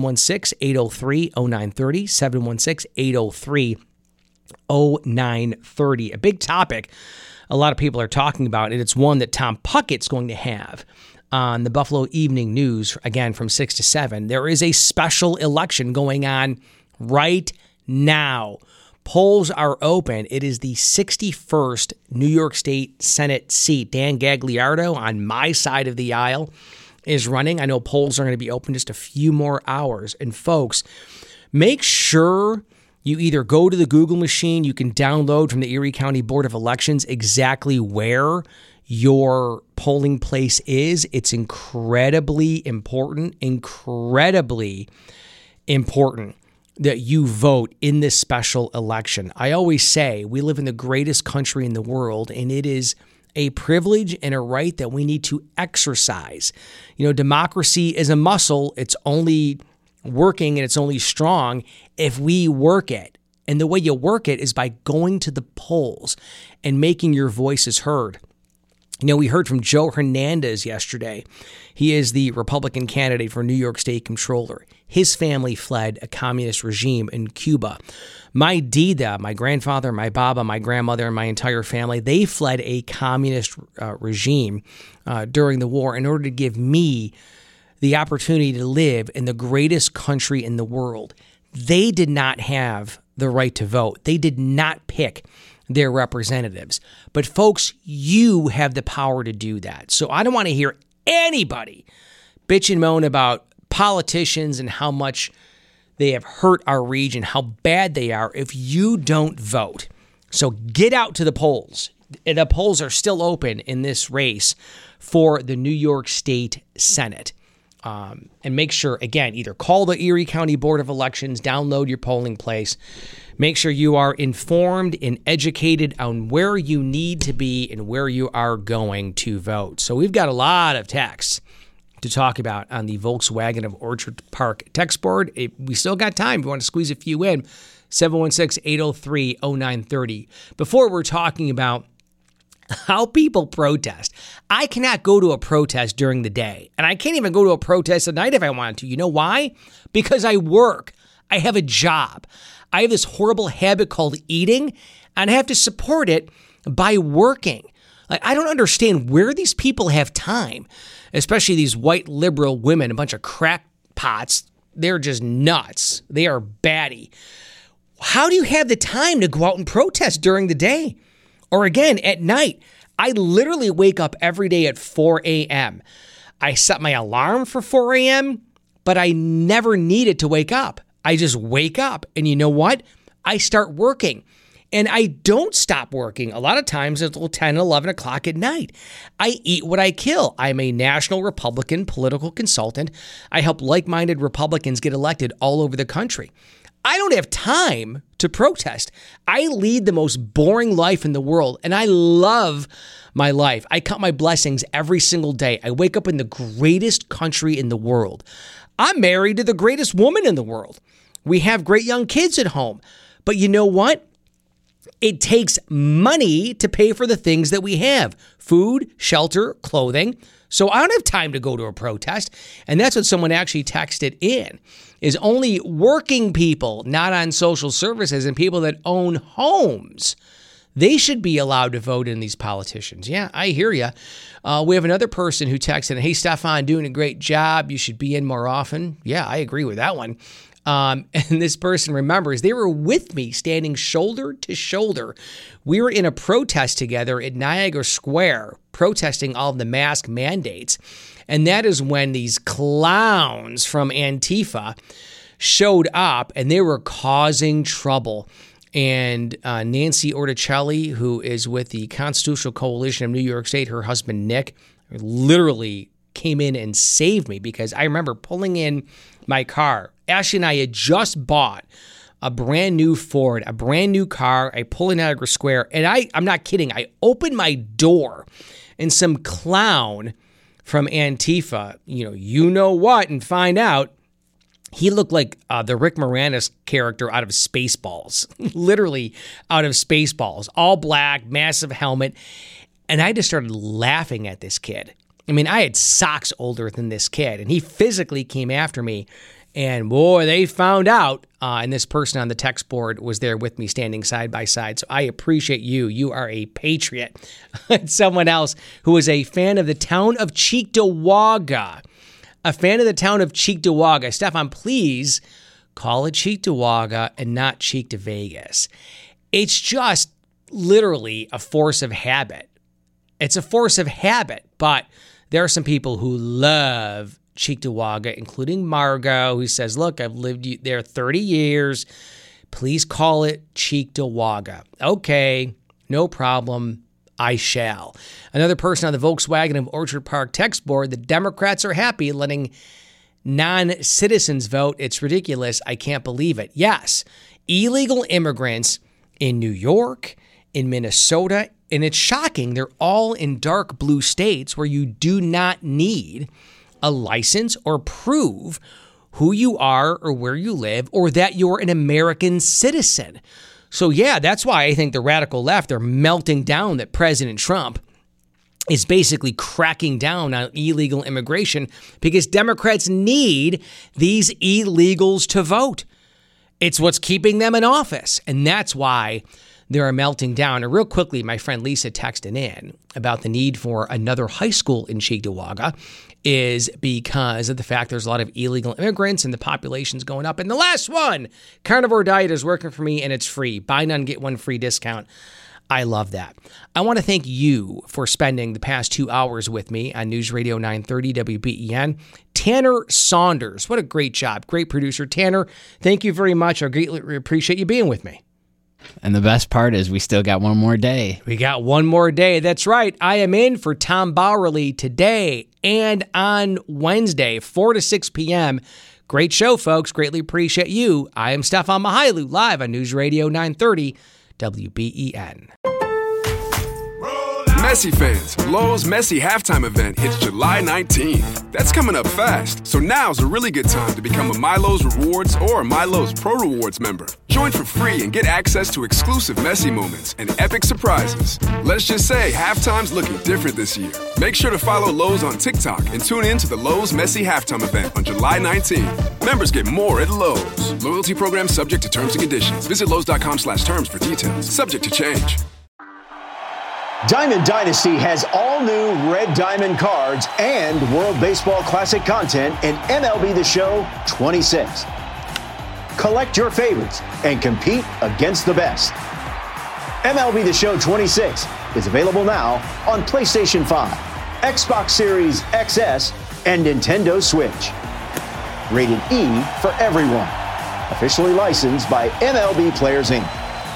Speaker 6: 716-803-0930, 716-803-0930. A big topic a lot of people are talking about, and it's one that Tom Puckett's going to have on the Buffalo Evening News, again, from 6 to 7. There is a special election going on right now. Polls are open. It is the 61st New York State Senate seat. Dan Gagliardo on my side of the aisle is running. I know polls are going to be open just a few more hours. And folks, make sure you either go to the Google machine, you can download from the Erie County Board of Elections exactly where your polling place is. It's incredibly important that you vote in this special election. I always say we live in the greatest country in the world, and it is a privilege and a right that we need to exercise. You know, democracy is a muscle. It's only working and it's only strong if we work it. And the way you work it is by going to the polls and making your voices heard. You know, we heard from Joe Hernandez yesterday. He is the Republican candidate for New York State Comptroller. His family fled a communist regime in Cuba. My Dida, my grandfather, my Baba, my grandmother, and my entire family, they fled a communist regime during the war in order to give me the opportunity to live in the greatest country in the world. They did not have the right to vote. They did not pick their representatives. But folks, you have the power to do that. So I don't want to hear anybody bitch and moan about politicians and how much they have hurt our region, how bad they are if you don't vote. So get out to the polls. The polls are still open in this race for the New York State Senate. And make sure, again, either call the Erie County Board of Elections, download your polling place. Make sure you are informed and educated on where you need to be and where you are going to vote. So we've got a lot of texts to talk about on the Volkswagen of Orchard Park text board. We still got time. If you want to squeeze a few in, 716-803-0930. Before we're talking about how people protest. I cannot go to a protest during the day, and I can't even go to a protest at night if I wanted to. You know why? Because I work. I have a job. I have this horrible habit called eating, and I have to support it by working. Like, I don't understand where these people have time, especially these white liberal women, a bunch of crackpots. They're just nuts. They are batty. How do you have the time to go out and protest during the day? Or again, at night? I literally wake up every day at 4 a.m. I set my alarm for 4 a.m., but I never needed to wake up. I just wake up, and you know what? I start working, and I don't stop working a lot of times until 10, 11 o'clock at night. I eat what I kill. I'm a national Republican political consultant. I help like-minded Republicans get elected all over the country. I don't have time to protest. I lead the most boring life in the world, and I love my life. I count my blessings every single day. I wake up in the greatest country in the world. I'm married to the greatest woman in the world. We have great young kids at home. But you know what? It takes money to pay for the things that we have: food, shelter, clothing. So I don't have time to go to a protest. And that's what someone actually texted in, is only working people, not on social services, and people that own homes, they should be allowed to vote in these politicians. Yeah, I hear you. We have another person who texted, "Hey, Stefan, doing a great job. You should be in more often." Yeah, I agree with that one. And this person remembers they were with me standing shoulder to shoulder. We were in a protest together at Niagara Square, protesting all of the mask mandates. And that is when these clowns from Antifa showed up, and they were causing trouble. And Nancy Orticelli, who is with the Constitutional Coalition of New York State, her husband Nick, literally came in and saved me, because I remember pulling in my car. Ashley and I had just bought a brand new Ford, a brand new car. I pull in Niagara Square, and I'm not kidding. I opened my door, and some clown from Antifa, you know what, and find out, he looked like the Rick Moranis character out of Spaceballs, literally out of Spaceballs, all black, massive helmet. And I just started laughing at this kid. I mean, I had socks older than this kid, and he physically came after me. And boy, they found out, and this person on the text board was there with me standing side by side. So I appreciate you. You are a patriot. Someone else who is a fan of the town of Cheektowaga. A fan of the town of Cheektowaga. Stefan, please call it Cheektowaga and not Cheek to Vegas. It's just literally a force of habit. It's a force of habit, but there are some people who love Cheektowaga, including Margot, who says, look, I've lived there 30 years. Please call it Cheektowaga. Okay, no problem. I shall. Another person on the Volkswagen of Orchard Park text board, the Democrats are happy letting non-citizens vote. It's ridiculous. I can't believe it. Yes, illegal immigrants in New York, in Minnesota, and it's shocking. They're all in dark blue states where you do not need a license or prove who you are or where you live or that you're an American citizen. So yeah, that's why I think the radical left are melting down that President Trump is basically cracking down on illegal immigration because Democrats need these illegals to vote. It's what's keeping them in office. And that's why they're melting down. And real quickly, my friend Lisa texted in about the need for another high school in Cheektowaga is because of the fact there's a lot of illegal immigrants and the population's going up. And the last one, Carnivore Diet is working for me and it's free. Buy none, get one free discount. I love that. I want to thank you for spending the past 2 hours with me on News Radio 930 WBEN. Tanner Saunders, what a great job. Great producer. Tanner, thank you very much. I greatly appreciate you being with me.
Speaker 4: And the best part is we still got one more day.
Speaker 6: We got one more day. That's right. I am in for Tom Bowerly today and on Wednesday, 4 to 6 p.m. Great show, folks. Greatly appreciate you. I am Stefan Mihailu, live on News Radio 930 WBEN.
Speaker 1: Messi fans, Lowe's Messi halftime event hits July 19th. That's coming up fast, so now's a really good time to become a MyLowe's Rewards or MyLowe's Pro Rewards member. Join for free and get access to exclusive Messi moments and epic surprises. Let's just say halftime's looking different this year. Make sure to follow Lowe's on TikTok and tune in to the Lowe's Messi halftime event on July 19th. Members get more at Lowe's. Loyalty program subject to terms and conditions. Visit Lowe's.com/terms for details. Subject to change.
Speaker 2: Diamond Dynasty has all new Red Diamond cards and World Baseball Classic content in MLB The Show 26. Collect your favorites and compete against the best. MLB The Show 26 is available now on PlayStation 5, Xbox Series XS, and Nintendo Switch. Rated E for everyone. Officially licensed by MLB Players Inc.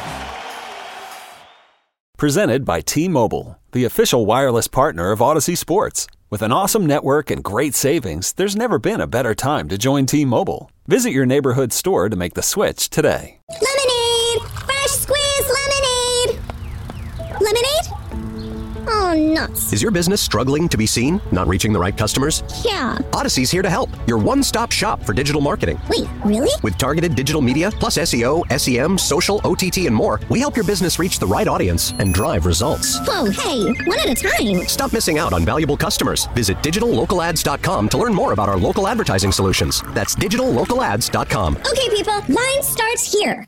Speaker 3: Presented by T-Mobile, the official wireless partner of Odyssey Sports. With an awesome network and great savings, there's never been a better time to join T-Mobile. Visit your neighborhood store to make the switch today.
Speaker 5: Lemonade! Fresh squeezed lemonade! Lemonade? Oh, nuts.
Speaker 8: Is your business struggling to be seen? Not reaching the right customers?
Speaker 5: Yeah.
Speaker 8: Odyssey's here to help. Your one-stop shop for digital marketing.
Speaker 5: Wait, really?
Speaker 8: With targeted digital media, plus SEO, SEM, social, OTT, and more, we help your business reach the right audience and drive results.
Speaker 5: Whoa, hey, one at a time.
Speaker 8: Stop missing out on valuable customers. Visit digitallocalads.com to learn more about our local advertising solutions. That's digitallocalads.com.
Speaker 5: Okay, people, line starts here.